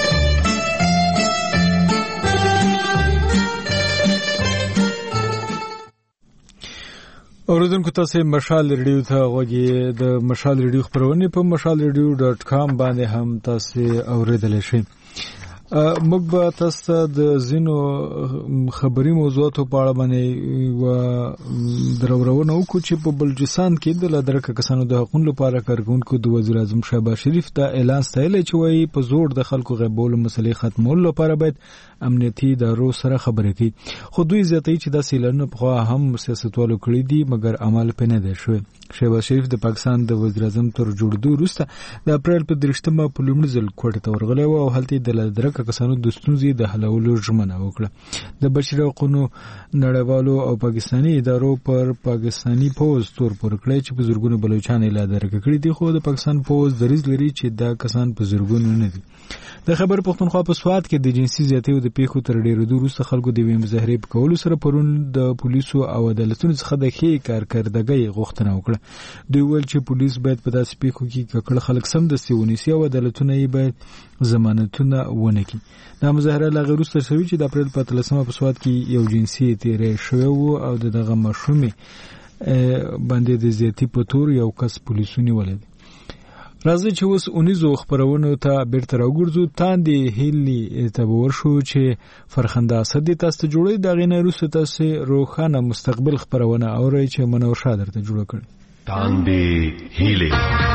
اوریدونکو تاسو مشال ریډیو ته غوږی د مشال ریډیو خبرونه په mashalradio.com باندې هم تاسو اوریدلی شئ موږ به تاسو د زینو خبري موضوعاتو په اړه باندې و درورونه وکړو چې په بلوچستان کې د لادرکه کسانو د حقوقو لپاره کارکونکو د وزیر اعظم شهباز شریف ته اعلان ستایلی چې وایي په زور د خلکو غیبولو مسلې ختمولو لپاره باید امنیتي ادارو سره خبرې کوي. خو دوی زیاتوي چې داسې اعلانونه پخوا هم سیاستوالو کړي دي مګر عمل پې نه دی شوی. شهباز شریف د پاکستان د وزیر اعظم تر جوړېدو وروسته د اپریل په 30مه په لومړي ځل کوټې ته ورغلی و او هلته د لادرکه کسانو د ستونزې د حلولو ژمنه وکړه. د بشري حقوقو نړیوالو او پاکستاني ادارو پر پاکستاني پوز تور پور کړی چې په زرګونو بلوچستان لادرکه کړي دي خو د پاکستان پوز دریځ لري چې دا کسان په زرګونو نه دي. د خبر پښتونخوا په سواد کې د جنسي زیاتیو د پیښو تر ډیرېدو وروسته خلکو د مظاهرې په کولو سره پرون د پولیسو او عدالتونو څخه د ښې کارکردګۍ غوښتنه وکړه. دوی ویل چې پولیس باید په داسې پیښو کې ککړ خلک سمدستي ونیسي او عدالتونه یې باید ضمانتونه ونه کړي. دا مظاهره لا غیر وروسته شوې چې د اپریل په 13مه په سواد کې یو جنسي تیری شوی و او دغه ماشومې باندې د زیاتی په تور یو کس پولیسو نیولی دی. راځي چې اوس اونیزو خبرونو ته بیرته راوګرځو. تاندې هیلي ته ورشو چې فرخنده اسد تاسو ته جوړې د غینې روسه تاسو روخانه مستقبل خبرونه اوري چې منور شادر ته جوړ کړ. تاندې هیلي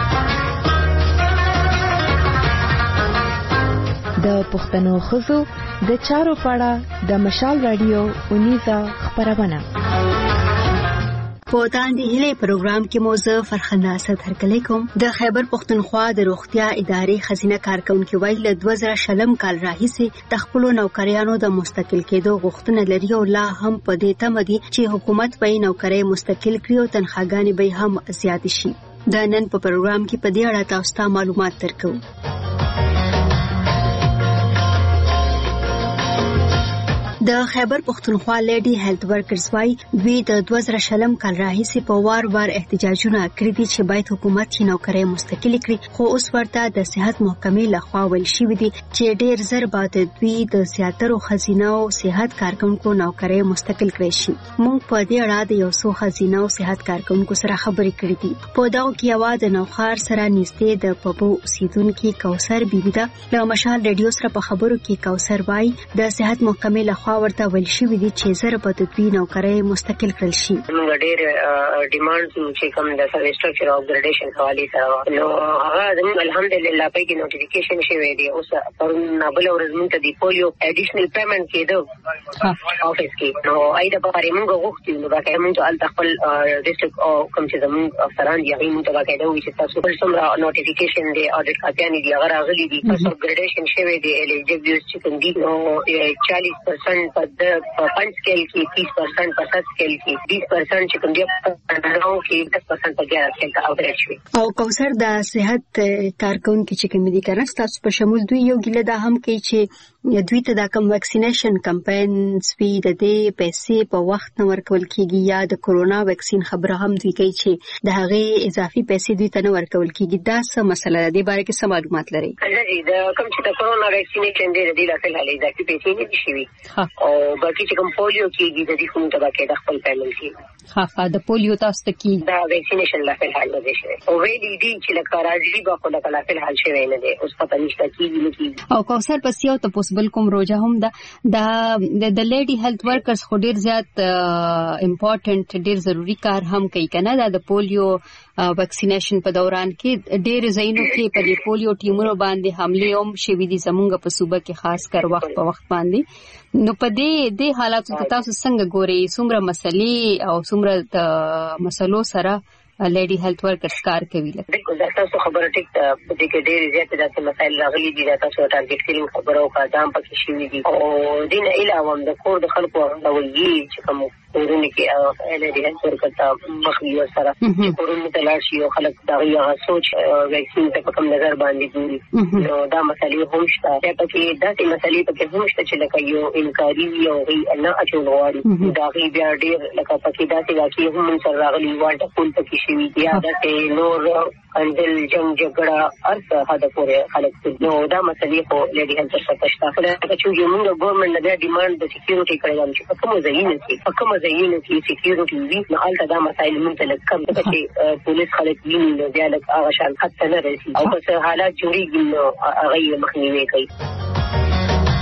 د پښتنو خزو د چارو پاړه د مشال رادیو اونیزا خبرونه په تاندې هیلې پروګرام کې موضوع فرخنده اسد هرکلی کوم. د خیبر پښتونخوا د روغتیا ادارې خزینه کارکونکو ویل له 2000 کال راهیسې د خپل نوکریانو د مستقل کېدو غوښتنه لري او لا هم په دې تمه دي چې حکومت به نوکری مستقل کړي او تنخواګانې به هم زیات شي. د نن په پروګرام کې په دې اړه تاسو ته معلومات درکوم. د خیبر پښتونخوا لیډي هیلث ورکرز وايي دوی د 2000 کال راهیسې په وار احتجاجونه کړي دي چې باید حکومت یې نوکری مستقل کړي خو اوس ورته د صحت محکمې لخوا ویل شوی دي چې ډیر زر به دوی د زیاترو خزینه او صحت کارکونکو نوکری مستقل کړي شي. موږ په دې اړه د یو څو خزینه او صحت کارکونکو سره خبرې کړې دي. په دغه کې یو د نوخار سره نږدې د پبو اوسیدونکو کوثر بیبي ده. له مشال ریډیو سره په خبرو کې کوثر وايي د صحت محکمې لخوا ورته ویل شوی دي چې زر په دوی نوکری مستقل کړل شي. موږ ډېر ډیماند چې کوم د سرویس سټرکچر اف ګریډیشن حواله سره نو هغه زموږ الحمدلله په کې نوټیفیکیشن شوی دی. اوس پرون بل ورځ موږ ته دی پولیو اډیشنل پیمنٹ کېدو افیس کې نو ایدا په اړه موږ غوښتو نو باقي موږ ال خپل ډیسټریکټ او کوم چې زموږ افسران دي هغه موږ ته باقي دا وی چې تاسو خپل څومره نوټیفیکیشن دی اډیټ کاپیان دي هغه راغلي دي تاسو ګریډیشن شوی دی الیجیبل چې کوم دي نو 40% په 5 سکیل کې 30% په 7 سکیل کې 20% چې کوم دی په 10% په 11 سکیل کې اوریج شي. او کوثر د صحت کارکونکو چې کوم دي کنه تاسو په شمول دوی یو ګله دا هم کوي چې دوی ته د کوم ویکسینیشن کمپاینز وی د دې پیسې په وخت نه ورکول کیږي یا د کورونا ویکسین خبره هم دوی کوي چې د هغه اضافي پیسې دوی ته نه ورکول کیږي. دا څه مسله ده د باره کې څه معلومات لري؟ جی د کوم چې د کورونا ویکسینیشن دی د دې لپاره هلي اضافي پیسې نه دي شوي او باقي چې کوم پولیو کیږي د دې کوم ته باقي د خپل پیمنټ کیږي. ها د پولیو تاسو ته کی دا ویکسینیشن لپاره حل نه شي او ویلي دي چې لکه راځي به خو لپاره حل شوی نه دی اوس پته نشته کیږي نه کیږي. او کوثر پس یو ته پوسبل کوم روزه هم د لیډي هیلث ورکرز خو ډیر زیات امپورټنت ډیر ضروری کار هم کوي کنه. دا د پولیو ویکسینیشن په دوران کې ډیر ځایونو کې په پولیو ټیمونو باندې حمله هم شوې دي زمونږ په صوبه کې خاص کر وخت په وخت باندې. نو په دې حالاتو کې تاسو څنګه ګوري څومره مسلې او څومره د مسلو سره لیډي هیلث ورکرز کار کوي؟ بالکل تاسو خبره ټیک ده په دې کې ډېر زیات د مسایل راغلي دي تاسو ټارګټ کړئ خبرو کا دام پکې شوی دي او دین علاوه د کور د خلکو د ویي چې کوم کورونه کې لیډي هیلث ورکرز مخوي سره کورونه ته لاړ شي او خلک دا یو سوچ ویکسین ته کوم نظر باندې ګوري نو دا مسلې هم شته. پکې داسې مسلې پکې هم شته چې لکه یو انکاري او نه اچول غواړي دا غي بیا ډېر لکه پکې داسې واقعي هم سره راغلي واټ کول پکې شوی دی یا د نور انځل جنگ جګړه ارته هدا پورې خلک نو دا مسلې خو لیډي هیلث ورکرز ته چې یو موږ ګورنمنت د ډیماند د سکیورټي کړی چې په کوم ځایونو کې سکیورټي وي نو هلته دا مسایل موږ ته کم چې پولیس خلک ویني نو بیا لکه هغه شان خط نه رسي او که حالات جوړیږي نو هغه مخنیوي کوي.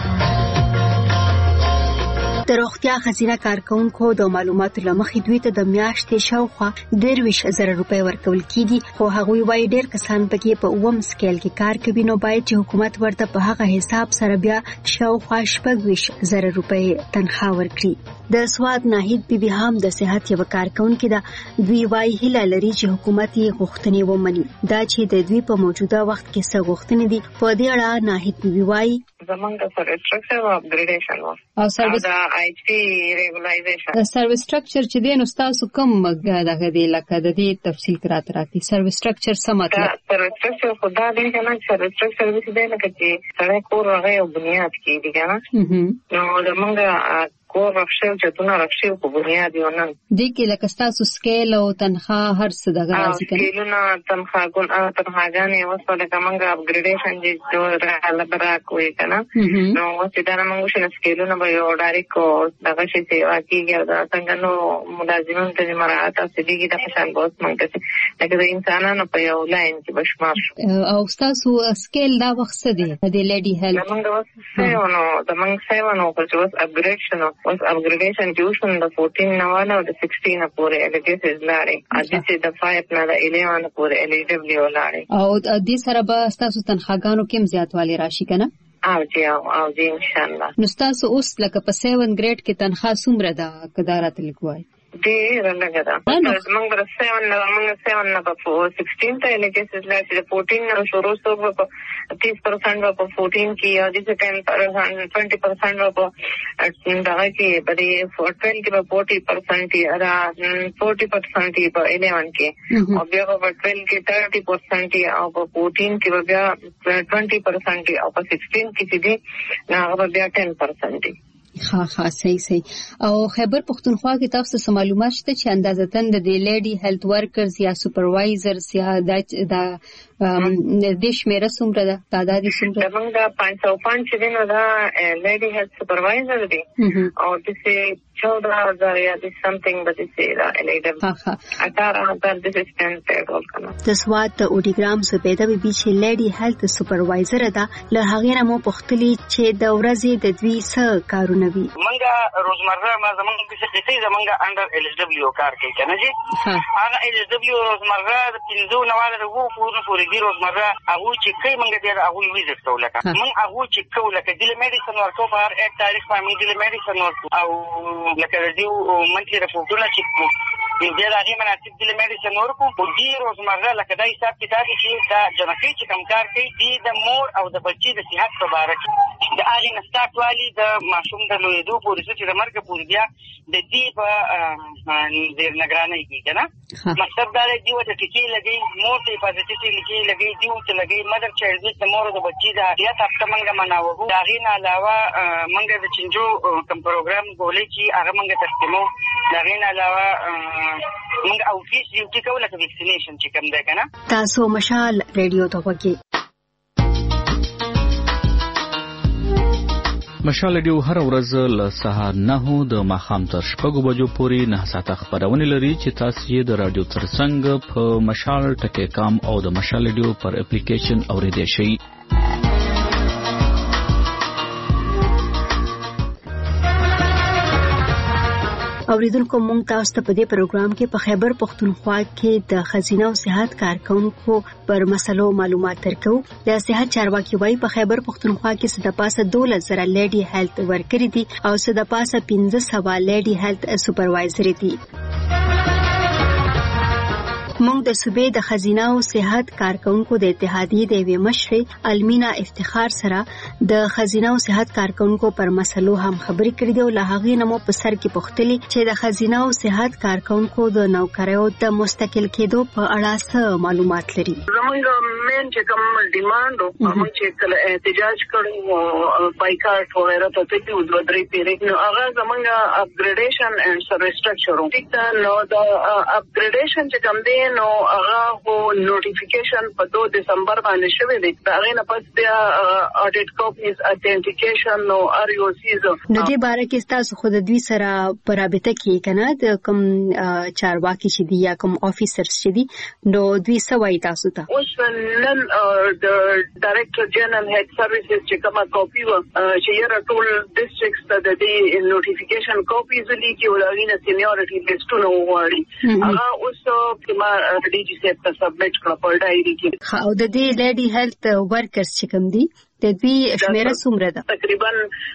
د روغتیا خزینه کارکونکو د معلوماتو لمخې دوی ته د میاشتې شاوخوا 23,000 روپۍ ورکول کیږي، خو هغوی وايي ډېر کسان پکې په 9 سکیل کې کار کوي، نو باید چې حکومت ورته په هغه حساب سره بیا شاوخوا 26,000 روپۍ تنخواه ورکړي. د سواد ناهید بیبي هم د صحت یو کارکونکو ده. دوی وايي هیله لري چې حکومت یې غوښتنې ومني. دا چې د دوی په موجوده وخت کې څه غوښتنې دي، په دې اړه ناهید بیبي وايي زمونږ سره سټرکچر او اپګریډیشن او سروس دا آی ایچ پی ریګولایزیشن. د سروس سټرکچر چې دین تاسو کوم دغه دی لکه د دې تفصیل کرات راکړي. سروس سټرکچر څه مطلب؟ سروس سټرکچر خدا دې کنه سروس سټرکچر دې دی لکه چې سره کور هغه یو بنیاد کې دی کنه. نو زمونږ کور رخصیو چې تونه رخصیو په بنیاد یو نن دې کې لکه تاسو سکیل او تنخواه هر څه دغه راځي کنه. سکیلونه تنخواهګانې وسوله کومه اپګریډیشن چې رااله برا کوي کنه. نو چې دا موږ شنه سکیلونه به یو ډایرکټ دغه شي چې واکیږي دا څنګه نو ملازمین ته مراعات او سديږي د فشار بوس مونږ ته لکه د انسانانو په یو لاین کې بشمار او تاسو سکیل دا وخت څه دی د لیډي هیلث موږ سیونو چې اوس اپګریډیشن کې وشو د 14 نواله او د 16 پورې الګیسز لاري ا دې چې د 5 نه د 11 پورې الیجیبل لاري او دې سره به تاسو تنخواهګانو کې زیاتوالی راشي کنه. او جی ان شاء الله. نو تاسو اوس لکه په 7 ګریډ کې تنخواه څومره ده کدارات لیکوای؟ ډېر لږه ده. موږ در 7 نه په 16 ته لیکل لای چې 14 نه شروع شو په 30% په 14 کې او د 10% په دغه کې په 12 کې په 40% را 40% په 11 کې او بیا په 12 کې 30% او په 14 کې بیا 20% او په 16 کې چې دي هغه بیا 10%. ها صحیح او خیبر پختونخوا کې تاسو معلومات شته چې اندازتن د لیډي هیلث ورکرز یا سپروایزرز یا د دیش میرا څومره ده تعداد څومره؟ موږ دا 505 دي نو دا لیډي هیلث سپروایزر دي او د 14,000 یا د سمثینګ به دي دا الیډم 18,000 د سیستم ته ټول کنه. د سواد د اوډیګرام زبیده بیبي چې لیډي هیلث سپروایزر ده له هغه نه مو پختلی چې د ورځې د دوی څه کارونه وي. منګه روزمره ما زمونږ کې څه زمونږه انډر ال اس دبليو کار کوي کنه جی هغه ال اس دبليو روزمره د 15 نواله د وو پورې دی روزمره هغه چې کوي منګه دی هغه ویزټ کوله من هغه چې کوله کله میډیسن ورکو په هر 1 تاریخ باندې د میډیسن ورکو او لکه دیو منټي رپورټونه چې بیا د هغې مناسب د میډیسن ورکو او دی روزمره لکه دا حساب کتاب چې دا جنکۍ چې کم کار کوي دی د مور او د بچي د صحت په اړه د هغې نه سټارټ والی د ماشوم د لویدو پورې چې د مرګ پورې بیا د دې په ډېر نگرانۍ کې کنه مقصد دا دی چې ټیکې لګي مور ته حفاظتي ټیکې لګي دیو ته لګي مدر چایلډ د مور او د بچي د حیات هفته منګه مناوو دا غي نه علاوه منګه د چنجو کوم پروګرام ګولې چې هغه منګه ترتیبو دا غي نه علاوه منګه او فیس یو ټیکو لکه ویکسینیشن چې کوم ده کنه. تاسو مشال ریډیو ته وګورئ. مشال ډیو هر ورځ له سهار 9 د ماښام تر 6 بجو پورې 9 ساعته خبرونه لري چې تاسو یې د رادیو ترڅنګ په مشال ټکی کام او د مشال ډیو پر اپلیکیشن اوریدئ شئ. اوریدونکو مونږ تاسو ته په دې پروګرام کې په خیبر پختونخوا کې د خزینه او صحت کارکونکو پر مسلو معلومات درکو. د صحت چارواکي وايي په خیبر پختونخوا کې څه د پاسه 12,000 لیډي هیلث ورکر دي او څه د پاسه 1500 لیډي هیلث سپروایزر دي. موږ د صوبې د خزینه او صحت کارکونکو د اتحادیې د وی مشر المینا افتخار سره د خزینه او صحت کارکونکو پر مسلو هم خبرې کړې دي او له هغې نه مو په سر کې پوښتلې چې د خزینه او صحت کارکونکو د نوکریو د مستقل کېدو په اړه څه معلومات لري. زموږ مین چې کوم ډیماند او موږ چې کله احتجاج کړو بایکاټ وغیرہ ته چې د درې پیریډ نو هغه زموږ اپګریډیشن اینڈ سروس سټرکچر نو د اپګریډیشن چې کوم دی نو هغه هو نوټیفیکیشن په 2 دسمبر باندې شوی دی. دا غینه پس بیا اډیټ کاپیز اتنټیکیشن نو ROCs نو دې باره کې تاسو خود دوی سره پرابطه کې کنه د کوم چارواکي چې دی یا کوم افیسرز چې دی نو دوی سوي تاسو ته اوس نن د ډایریکټر جنرال هیډ سرویسز چې کومه کاپی و چې یې ټول ډیسټریکټس ته د دې نوټیفیکیشن کاپیز لیکي او دغه سینیورټي لیسټونه وغواړي هغه اوس ما ډي جی سي ته سبمټ کړ په ډایری کې. او د دې لیډي هیلث ورکرز چې کوم دی د دې شمیره څومره ده؟ تقریبا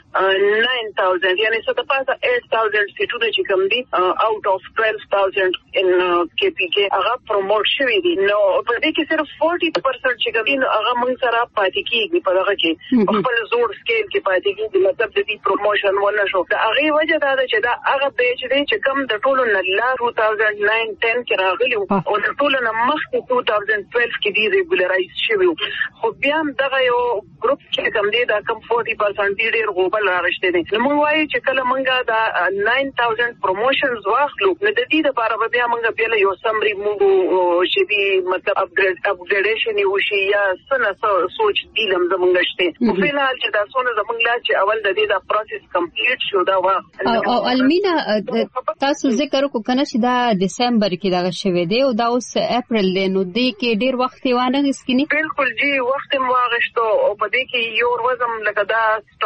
9000 یعنی څه د پاسه 8000 سیټونه چې کوم دي اوټ اف 12000 ان KPK هغه پروموټ شوی دي. نو په دې کې صرف 40% چې کوم دي هغه موږ سره پاتې کیږي په دغه کې خپل زور سکیل کې پاتې کیږي. مطلب د دې پروموشن ونه شو دا هغه وجه دا چې دا هغه پیج دی چې کوم د ټولو نه لا 2009-10 کې راغلی او د ټولو نه مخکې 2012 کې دی ریګولرایز شوی. خو بیا دغه یو ګروپ چې کوم دی دا کوم 40% ډیر غوبل راغشته دي. نو موږ وایو چې کله موږ دا 9000 پروموشنز واخلو نو د دې لپاره بیا موږ بیا یو سمري موږ چې دی مطلب اپګریډیشن یو شي یا څنګه سوچ دی زمونږ شته. په فینال چې دا څونه زمونږ لا چې اول د دې دا پروسس کمپلیټ شو دا او المینا تاسو ذکر وکړو کنه چې دا دسمبر کې دا شوه دی او دا اوس اپریل دی نو دې کې ډیر وخت وانه غسکینی. بالکل جی وخت مو واغشتو او په دې کې یو ورځم لکه دا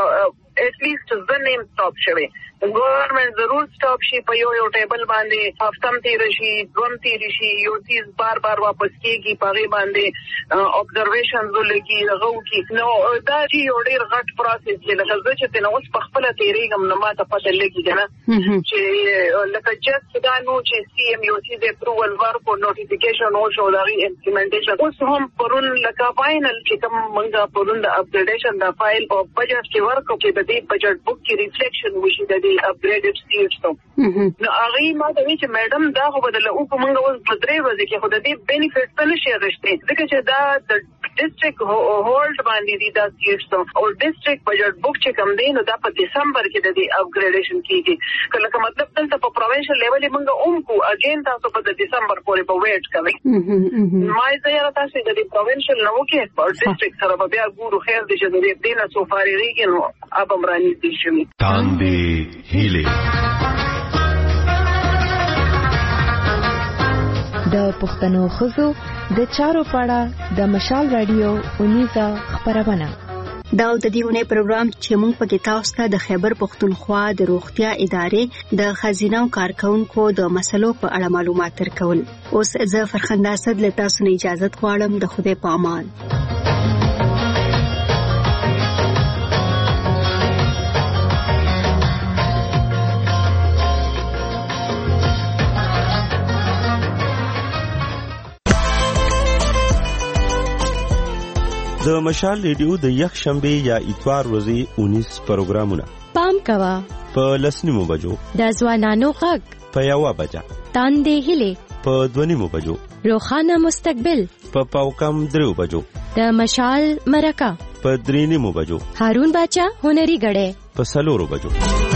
at least the name stop شوی. گورنمنٹ ضرور سٹاپ شي په یو ټیبل باندې هفتم تیر شي دوم تیر شي یو چیز بار واپس کیږي په باندې observations ولګي رغو کی. نو دا یو ډیر غټ پروسس دی لکه چې تنه اوس په خپل تیریږم نو ماته پته لګي کنه چې لکه چې دا نو چې CM یو چیز اپروول ورکو نوټیفیکیشن او شو دا امپلیمنټیشن اوس هم پرون لکه فائنل چې کوم موږ پرون د اپډیټیشن د فایل او بجټ کې ورکو کې د دې بجټ بک کې ریفلیکشن وشي د upgraded seats ته. نو هغه ما ته وی چې میډم دا خو بدله او کومه اوس په 3 ورځې کې خو د دې بینیفټ څه نشي غشته ځکه چې دا د ډیسټریکټ هولډ باندې دي دا سیټس او ډیسټریکټ بجټ بک چې کم دی نو دا په دسمبر کې د دې اپګریډیشن کیږي. کله مطلب دلته په پروینشل لیول موږ کو اگین تاسو په دسمبر پورې په ویټ کوي. ما یې زیاته تاسو د پروینشل نو کې په ډیسټریکټ سره بیا ګورو خیر دي چې د دې دینه سو فارېږي نو اب امرانی دي شوی تاندې هیله د پښتنو خزو د چارو پاړه د مشال رادیو اونیزا خبرونه دا د دېونه پروګرام چې موږ په کې تاسو ته د خیبر پښتونخوا د روغتیا ادارې د خزینه کارکونکو د مسلو په اړه معلومات ترکول. اوس زه فرخنده اسد له تاسو نه اجازه غواړم. د خدای په امان. د مشال ریډیو د یک شنبه یا اتوار ورځې 19 پروګرامونه پام کوا په لسنیمو بجو د ځوانانو غږ په 1 بجه تاندې هیله په 2 بجو روخانه مستقبل په پاوکم 3 بجو د مشال مرکه په 3 بجو هارون باچا هنري غړې په 4 بجو.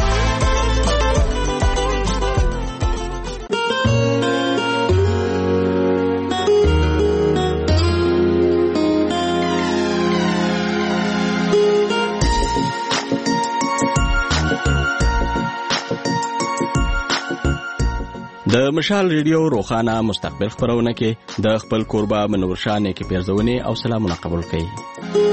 د مشال ریډیو روخانه مستقبل خبرونه کې د خپل قربا منور شاه کې پیرزونه او سلامونه قبول کړئ.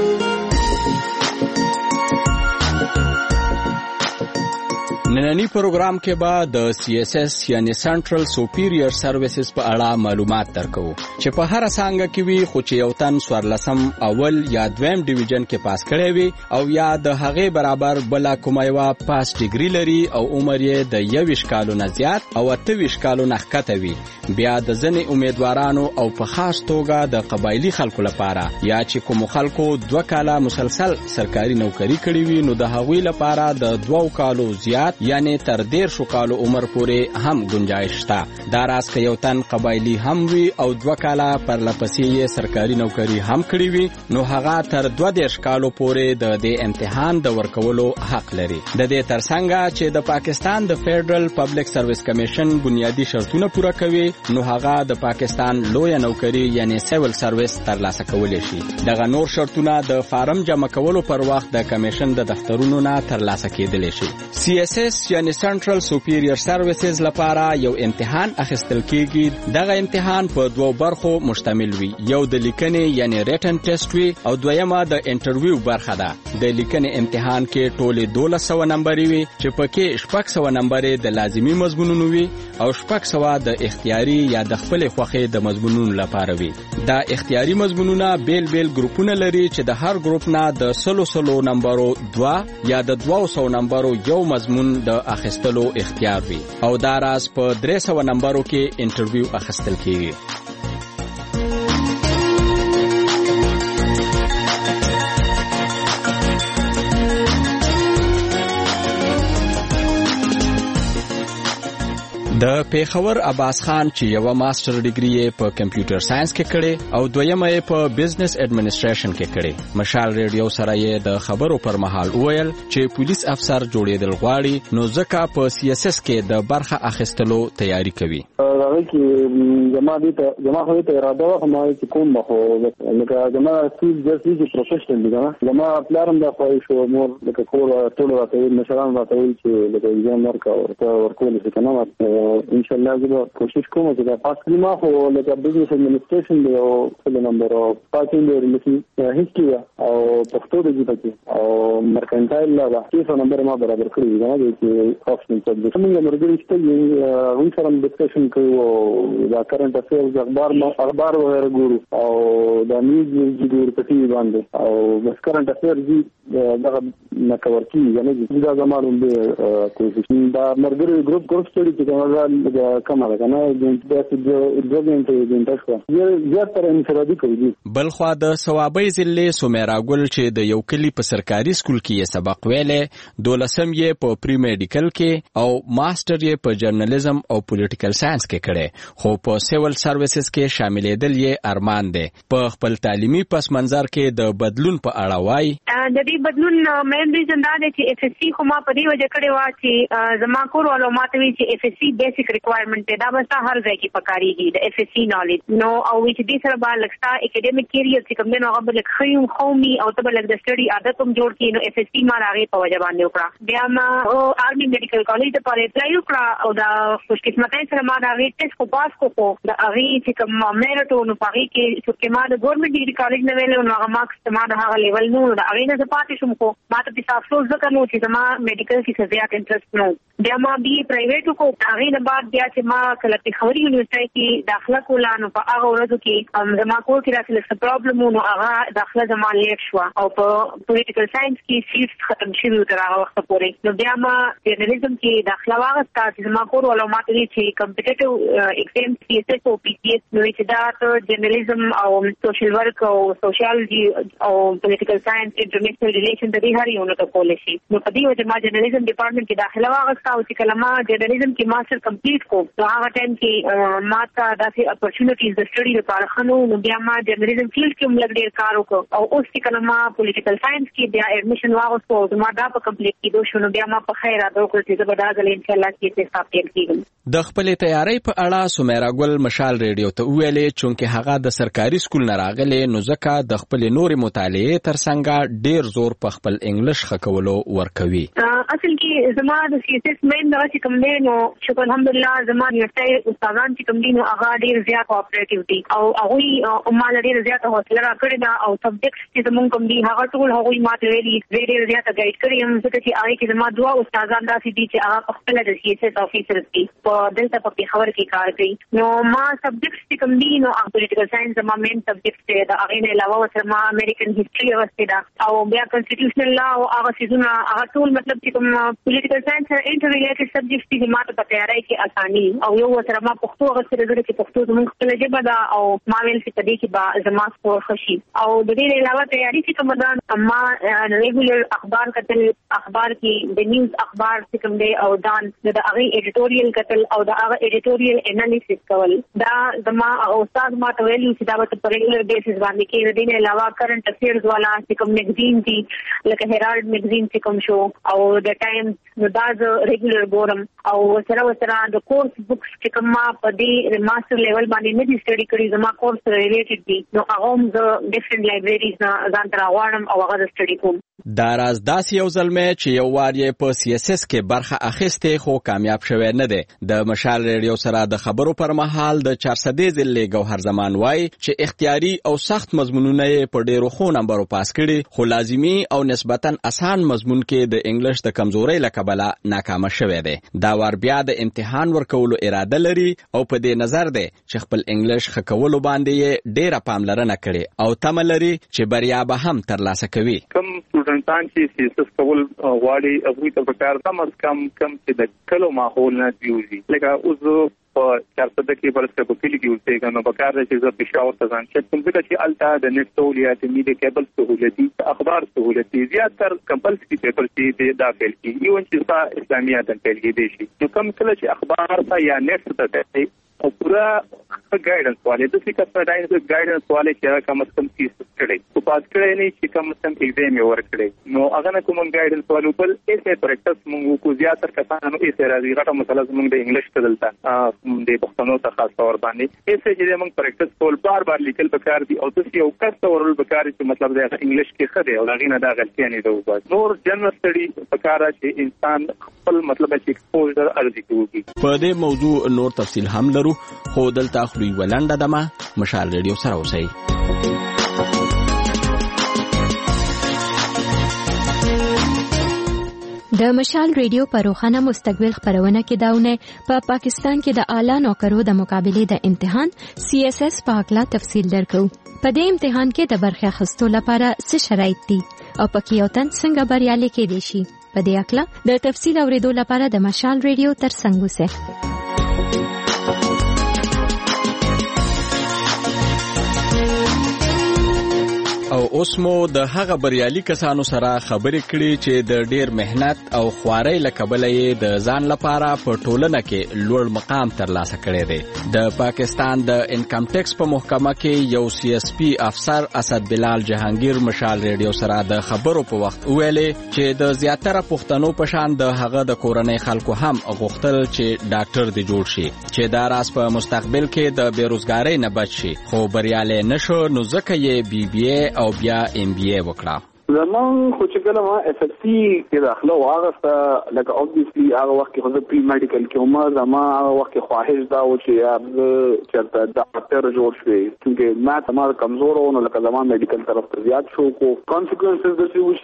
نننی پروګرام کې به د CSS یعنی سنټرل سوپیریور سرویسز په اړه معلومات درکو چې په هر څنګه کې وي خو چې یو تن سوارلسم اول یا دویم ډیویژن کې پاس کړی وي او یا د هغه برابر بل کومه یو پاس ډیګری لري او عمر یې د 21 کالو نه زیات او 28 کالو نه ښکته وي. بیا د ځنې امیدوارانو او په خاص توګه د قبایلی خلکو لپاره یا چې کوم خلکو 2 کاله مسلسل سرکاري نوکری کړې وي نو د هغوی لپاره د 2 کالو زیات یعنی تر 13 کالو عمر پورې هم گنجائش شته. دا راز که یو تن قبایلی هم وي او 2 کاله پر لپسې سرکاري نوکری هم کړی وي نو هغه تر 12 کالو پورې د دې امتحان د ورکولو حق لري. د دې ترڅنګ چې د پاکستان د فیډرل پبلک سرویس کمیشن بنیادی شرطونه پوره کوي نو هغه د پاکستان لوی نوکری یعنی سیول سرویس ترلاسه کولی شي. دغه نور شرطونه د فارم جمع کولو پر وخت د کمیشن د دفترونو نه ترلاسه کېدلی شي. CSS یعنی سنټرل سوپیریور سرویسز لپاره یو امتحان اخیستل کیږي. دغه امتحان په 2 برخو مشتمل وي. یو د لیکنې یعنی ریټن ټیسټ وي او دویمه د انټرویو برخه ده. د لیکنې امتحان کې ټولې 1200 نمبرې وي چې پکې 600 نمبرې د لازمي مضمونونو وي او 600 د اختیاري یا د خپل خوښې د مضمونونو لپاره وي. دا اختیاري مضمونونه بیل بیل ګروپونه لري چې د هر ګروپ نه د 100 نمبرو 2 یا د 200 نمبرو یو مضمون د اخیستلو اختیار وي او دا راز په 300 نمبرو کې انټرویو اخیستل کیږي. د پیښور عباس خان چې یو ماستر ډیګري یې په کمپیوټر ساينس کې کړي او دویمه یې په بزنس اډمنسټریشن کې کړي. مشال ریډیو سره یې د خبرو پر مهال وویل چې پولیس افسر جوړېدل غواړي نو ځکه په CSS کې د برخه اخیستلو تیاری کوي. هغه کې جما خو ته اراده و ما چې کوم مخو لکه جما سیز د سیز پروفیشنل دی جما پلان د خواهش او مور لکه کول ټول راته مثلا راته چې لکه ځان ورکول څه کنه ان شاء الله زه کوشش کوم چې دا پاسلی ما خو لکه بزنس اډمنسټریشن دی او څه نمبر او پاتین دی لکه هیڅ او پښتو دی پکې او مرکنټایل لا څه نمبر ما برابر کړی دی چې آپشن څه دی موږ مرګري چې وی سره ډسکشن کوو دا کرنٹ افیرز اخبار وغیرہ ګورو او دا نیوز ګورو په ټي وي باندې او بس کرنٹ افیرز دا نه کور کیږي نه دا زموږ د کوشش دا مرګري ګروپ سټډي چې دا کمره کنه د زیاتره انفرادي کوي. بلخوا د ثوابي ضلع سمیرا ګل چې د یو کلی په سرکاري سکول کې سبق ویلې 12 یې په پری میډیکل کې او ماستر یې په جرنالیزم او پولیټیکل ساينس کې کړي خو په سیول سرویسز کې شاملېدل یې ارمان دی. په خپل تعلیمي پس منظر کې د بدلون په اړه وایي د دې بدلون مین ریزن دا دی چې FSC خو ما په دې وجه کړی و چې زما کور ولو ماته وی چې FSC بیسیک ریکوایرمنٹ دا بس هر ځای کې پکاريږي د FSC نالج نو او چې دې سره به لکستا اکیډمیک کیریئر چې کوم نه هغه بل خيوم قومي او ته بل د سټډي عادت هم جوړ کړي نو FSC ما راغی په وجه باندې وکړه. بیا ما آرمي میډیکل کالج ته پاره اپلای وکړه او دا خوش قسمتۍ سره ما راغی ټیسټ کو پاس کو دا هغه چې کوم میرټو نو پاره کې چې ما د ګورنمنت ډیګري کالج نه ویل نو هغه مارکس ما د هغه لیول نو دا هغه نه پاتې شوم کو ما ته په افسوس وکړ نو چې ما میډیکل کې زیات انټرست نو بیا ما بي پرایویټ کو هغه نه بعد بیا چې ما کله په خوري یونیورسيټي کې داخله کولانو په هغه ورځو کې زما کور کې راځي څه پرابلم نو هغه داخله زما لیک شو او په پولیټیکل ساينس کې سیټ ختم شوی تر هغه وخت پورې نو بیا ما جرنالیزم کې داخله واغسته چې زما کور ولو ماته چې کمپټیټیو ایگزام CSS او PCS نو چې دا ته جرنالیزم او سوشل ورک او سوشیالوجي او پولیټیکل ساينس انټرنیشنل ریلیشن د دې هر یو نه کولای شي نو په دې وجه ما جرنالیزم ډپارټمنټ کې داخله واغسته او چې کله ما جرنالیزم کې ماستر کمپلیټ کو نو هغه ټایم کې ما ته داسې اپورچونټیز د سټډي لپاره خنو نو بیا ما جرنالیزم فیلډ کې موږ ډېر کار وکړ او اوس چې کله ما پولیټیکل ساينس کې بیا اډمیشن واغوستو او ما دا په کمپلیټ کېدو شو نو بیا ما په خیر راځو چې زه به دا ځل ان شاء الله کې ستاسو کېږم. د خپل تیاری په اړه سمیرا ګل مشال ریډیو ته ویلې چې هغه د سرکاري سکول نه راغلی نو ځکه د خپل نوري مطالعې ترڅنګ ډېر زور په خپل انګلیش خکولو ورکوي. اصل کې زما د CSS مین دا چې کوم دی نو شکر الحمدلله زما یوټای استادان چې کوم دي نو هغه ډېر زیات کوآپریټیو دي او هغه مال ډېر زیات حوصله راکړي دا او سبجیکټس چې زمونږ کوم دي هغه ټول هغه ماته ویلي ډېر زیات ګایډ کړی هم ځکه چې هغه کې زما دوه استادان داسې دي چې هغه خپل د CSS افیسر دي په دلته په خبر کې کار کوي نو ما سبجیکټس چې کوم دي نو پولیټیکل ساينس زما مین سبجیکټ دی دا هغه نه علاوه سره ما امریکن هیستوري واستې دا او بیا کنسټیټیوشنل لا او هغه سيزونه هغه ټول مطلب چې کوم پولیټیکل ساينس سره انټر ریلیټډ سبجیکټس دي ما ته په تیاری کې اساني او یو سره ما پښتو غوښتل چې پښتو زموږ خپل ژبه ده او ما ویل چې په دې کې با زما سکور خشي او د دې علاوه تیاری چې کوم ده ما ریګولر اخبار کتل اخبار کې د نیوز اخبار چې کوم دی او دان د هغه ایډیټوریل کتل او د هغه ایډیټوریل انالیسس کول دا زما استاد ما ته ویلي چې دا په ریګولر بیسس باندې کې د دې علاوه کرنٹ افیرز والا چې کوم میگزین دي لکه هیرالد میگزین چې کوم شو او د ټایمز نو دا ریګولر ګورم او سره د کورس بوکس چې کوم ما په دې ماستر لیول باندې نه دي سټډي کړی زما کورس ریلیټډ دي نو هغه هم د ډیفرنٹ لایبرریز ځان تر غواړم او هغه سټډي کوم. دا راز داسې یو ځلمه چې یو وار یې په CSS کې برخه اخیسته خو کامیاب شوی نه دی. د مشال ریډیو سره د خبرو پر مهال د 400 ضلع گوهر زمان وای چې اختیاري او سخت مضمونونه په ډیرو خو نمبرو پاس کړي خو لازمی او نسبتاً آسان مضمون کې د انګلیش د کمزوري لکبله ناکام شوی دی. دا ور بیا د امتحان ورکولو اراده لري او په دې نظر دی چې خپل انګلیش خکولو باندې ډیره پاملرنه کړي او تمه لري چې بریا به هم ترلاسه کوي. کم سټوډنټان چې CSS کول غواړي هغه ته پکار کم چې د کلو ماحول نه دیوږي لکه اوس په 400 کې ورسره په کلی کې اوسېږم نو پکار دی چې زه پېښور ته ځم چې کوم څه چې الته د نت سہولیات میډیا کیبل سہولتي اخبار سہولتي زیاتره کمپلسري پیپر چې داخل کی یو چې اسلامیات پیل کې دي شي نو کوم څه چې اخبار ته یا نت ته او پورا ګایډنس والے د څه کس ډاینس ګایډنس والے چې کوم څه کیس کړي په پات کړي نه چې کوم څه ایگزام یې ورکړي نو هغه نه کوم ګایډنس والو بل ایسه پریکټس موږ کو زیاتره کسانو ایسه راځي غټه مسله موږ د انګلیش ته دلته د پښتنو ته خاص تور باندې ایسه چې موږ پریکټس کول بار لیکل پکار دي او تاسو یو کس ورول پکار چې مطلب د انګلیش کې خده او دغه نه دا غلطی نه دی وبا نور جنرال سټډي پکار چې انسان خپل مطلب چې ایکسپوزر ارزي کوي. په دې موضوع نور تفصیل هم لرو خو دلته خو ولنده دمه مشال ریډیو سره اوسئ. د مشال ریډیو په روخانه مستقبل خبرونه کې داونه په پاکستان کې د اعلی نوکرو د مقابله د امتحان CSS په اړه تفصیل درکو. په دې امتحان کې د برخه اخیستو لپاره څه شرایط دي او پکې یو تن څنګه بریالي کېدای شي. په دې اړه د تفصیل اوریدو لپاره د مشال ریډیو ترڅنګ اوسئ. او اوس مو د هغه بریالي کسانو سره خبرې کړې چې د ډیر مهنت او خوارۍ لکبله یې د ځان لپاره په ټولنه کې لوړ مقام ترلاسه کړی دی. د پاکستان د انکم ټیکس په محکمه کې یو CSP افسر اسد بلال جهانگیر مشال ریډیو سره د خبرو په وخت ویلې چې د زیاتره پښتنو په شان د هغه د کورنۍ خلکو هم غوښتل چې ډاکټر دی جوړ شي چې دا راز په مستقبل کې د بیروزګارۍ نه بچ شي خو بریالي نشو نو ځکه یې BBA او بیا MBA وکړه. زمان خو چې کله ما FSC کې داخله واغسته لکه obviously هغه وخت کې خو پری میډیکل کې عمر زما هغه وخت کې خواهش دا و چې یا چرته ډاکټر جوړ شي چې ما تمام کمزور و نو لکه زما میډیکل طرف ته زیات شو کو کانسیکوئنسز د څه و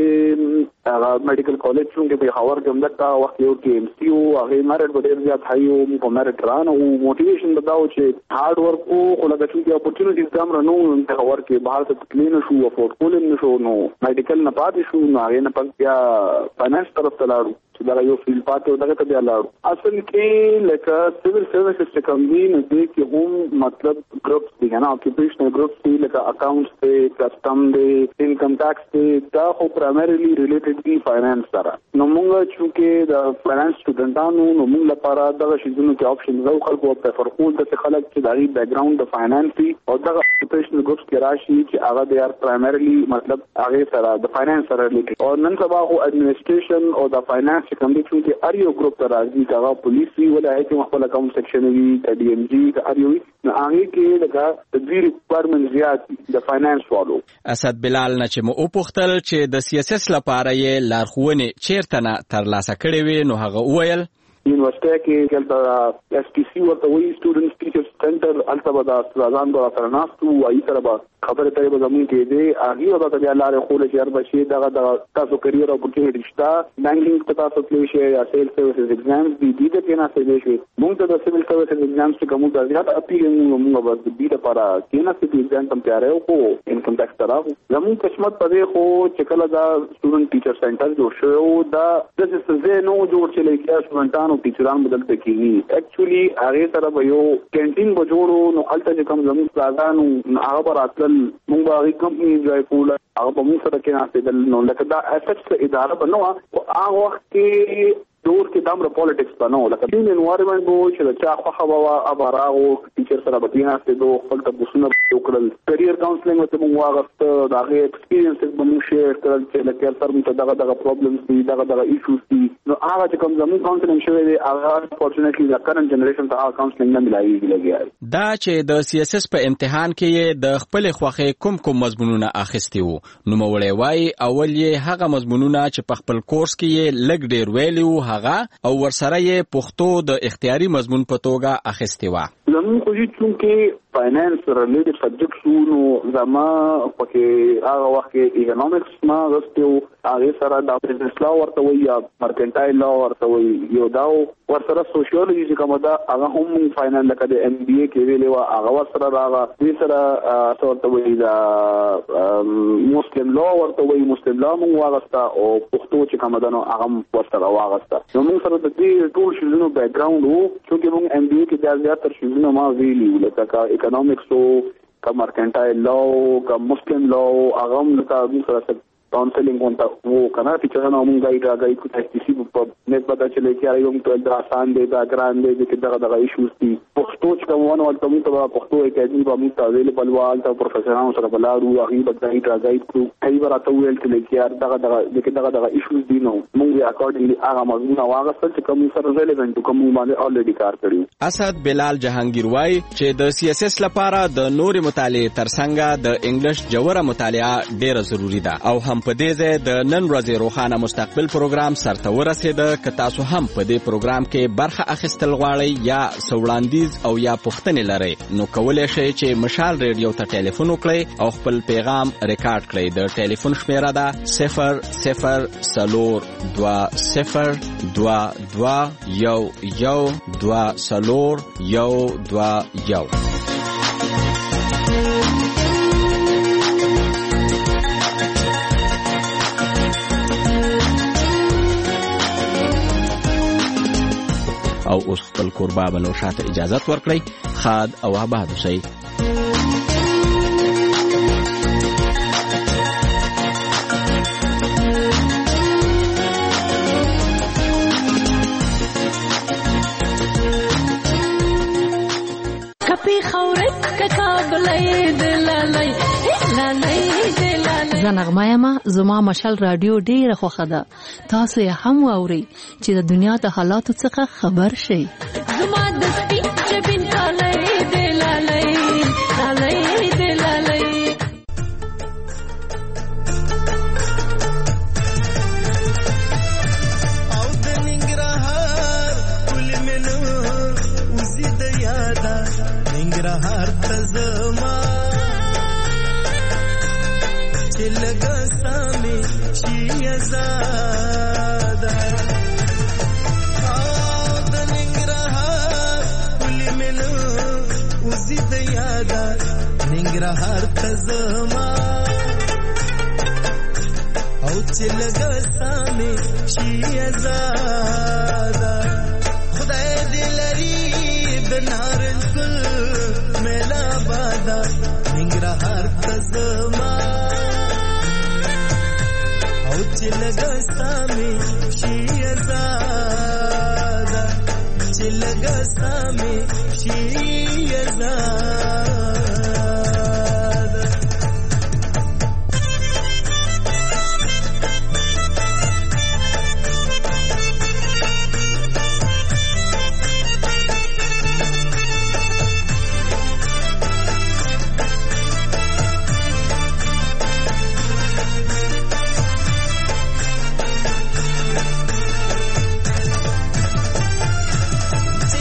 چې هغه میډیکل کالج څنګه په خبر کې همدا وخت یو کې MCU هغه مارټ ډېر زیات هایو په مارټ رانو موټیویشن بداو چې هارد ورک او لکه چې اپورتونټیز دام رانو په خبر کې بهر ته کلین شو افورد کول نه شو نو میډیکل نه پاتې شو نو هغه نه پک بیا فاینانس طرف ته لاړو چې دا یو فیلډ پاتې دغه ته بیا لاړو. اصل کې لکه سیویل سروسز چې کوم دي نو دې کې هم مطلب ګروپس دي نه اکیوپیشنل ګروپس دي لکه اکاونټس دي کسٹم دي انکم ټیکس دي دا خو پرایمریلی ریلیټډ دي فاینانس سره. نو موږ چې د فاینانس سټوډنټانو نو موږ لپاره دغه شیزونو کې آپشن زو خلکو په فرقول د خلک چې دغه بیک ګراوند د فاینانس دي او دغه اکیوپیشنل ګروپس کې راشي چې هغه د ار پرایمریلی مطلب هغه سره د فاینانس سره ریلیټډ او نن سبا خو اډمنسټریشن او د فاینانس چې کوم دي چې اریو ګروپ ته راځي دا پولیس وی ولا هیڅ خپل اکاونټ سیکشن وی د DMG د اریو نو هغه کې لکه د دوی ریکوایرمنټ زیات د فاینانس والو. اسد بلال نه چې مو پوښتل چې د CSS لپاره یې لارښوونې چیرته نه ترلاسه کړې وي نو هغه وویل یونیورسيټي کې کله STC ورته وی سټوډنټس ټیچرز سنټر البته د استادانو سره ناستو وایي سره به خبره ته به زمون کې دی هغه به د لارې خو له شهر بشي دغه تاسو کریئر اپورټونټی شته بانکینګ ته تاسو تللی شئ یا سیل سروسز ایگزامز دي د کې نه څه شي موږ ته د سیل سروسز ایگزامز څخه موږ د زیات اپیل موږ به د دې لپاره کې نه څه ایگزام تم تیار یو کو انکم ټیکس تراو زمون قسمت پدې خو چې کله دا سټوډنټ ټیچر سنټر جوړ شو دا د څه نو جوړ چې لکه سټوډنټانو ټیچرانو بدل پکې اکچولی هغه سره به یو کینټین به جوړو نو الته کوم زمون پلازانو هغه براتل موږ هغه کمپنی جوړ کول هغه په موږ سره کې ناشته نو لکه دا اساس اداره بنو هغه وخت کې دور کې دامره پالیټکس بنو لکه دین انوایرنمنت بو چې چا خو خوا ابراغو ټیچر سره به ناشته دوه خپل تاسو وکړل کریئر کاونسلینګ ته موږ واغست داغه ایکسپیرینسز به موږ شیر کړل چې لکه تر موږ دغه پرابلمز دي دغه ایشوز دي نو هغه چې کوم زموږ کاونسلینګ شوی دی هغه فورچونټلی د کرنٹ جنریشن ته هغه کاونسلینګ نه ملایي لګي دا چې د سی اس اس په امتحان کې د خپل خوخه کوم مضمونونه اخیستي وو نو مولوی وای اول یې هغه مضمونونه چې په خپل کورس کې لګ ډیر ویلو او ورسره یې پښتو د اختیاري مضمون په توګه اخیستي و زموږ خو چې فاینانس ریلیټډ سبجیکټس نو زما پکې هغه وخت کې اکونومکس ما غوښتو هغه سره د بزنس لا ورته وي یا مرکنټایل لا ورته وي یو دا ورسره سوشیولوژي چې کومه دا هغه هم فاینانس لکه د ام بي اي کې ویلې و هغه ورسره راغله دې سره ورته وي دا مسلم لا ورته وي مسلم لا موږ واغسته او پښتو چې کومه دا نو هغه ورسره واغسته نو موږ سره د دې ټول شیزونو بیک ګراوند وو چې موږ ام بي اي کې د زیاتره شیزونو ما ویلي لکه اکونومکس او کا مرکنټایل لا او کا مسلم لا هغه هم لکه سره کاونسلینګ ونته وو کنه ټیچرانو موږ غاډ کو تاسو په نسبت چې لکه یو ټول دا آسان دی دا ګران دی چې دغه ایشوز دي پښتو چې کومونه ولته موږ ته پښتو اکیډمي په موږ ته اویلیبل وال ته پروفیسورانو سره بلارو هغه به غاډ کړو کای ورته ویل چې لکه دغه ایشوز دي نو موږ اکورډینګلی هغه مضمون واغستل چې کوم سره ریلیونټ کوم باندې الریډي کار کړی اسد بلال جهانگیر وای چې د سی اس اس لپاره د نور مطالعه ترڅنګ د انګلیش جوړه مطالعه ډیره ضروری ده او هم په دې ځای د نن ورځې روښانه مستقبل پروګرام سرته ورسېده که تاسو هم په دې پروګرام کې برخه اخیستل غواړئ یا سوړاندیز او یا پوښتنې لرئ نو کولی شئ چې مشال ریډیو ته ټلیفون وکړئ او خپل پیغام ریکارډ کړئ د ټلیفون شمیره ده 0042221122 او اوس خپل کوربه بلو شاته اجازت ورکړئ خاد او آباد اوسئ کپی خورت ککابلای دلالای لالای زنغمایما زما مشال رادیو ډیره خوښه ده تاسو یې هم واورئ چې د دنیا د حالاتو څخه خبر شئ زما د سپین جبین کالای دلالای لالای دلالای او د ننګرهار کل منو وزید یادا ننګرهار تزما لگا سامي شي زادا او د ننګرهار کلی منو وزید یادا ننګرهار تزما او چې لگا سامي شي زادا خدای دې لري د نارنجګل ملا بادا ننګرهار تزما لگا سامي شي زادا چې لگا سامي شي زادا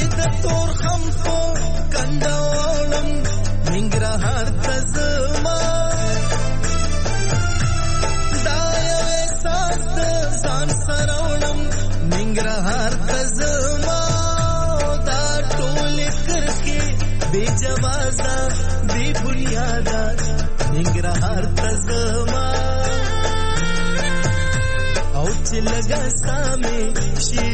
تور خم کو کندولم ننګرهار تزما بے جوازا بے بنیادا ننګرهار تزما او چې لګا سامي شي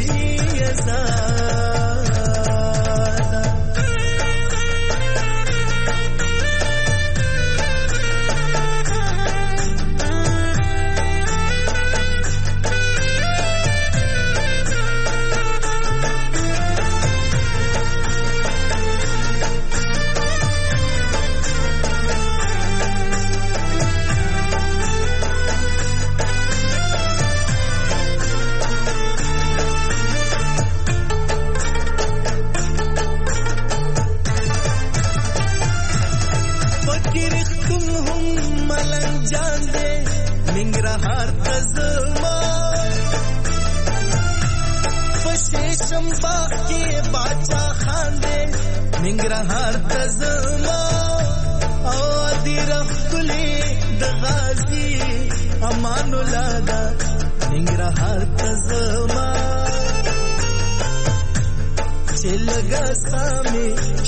ننګرهار تزما او دی رخلی د غازی امان الله دا ننګرهار تزما چې لګا سامي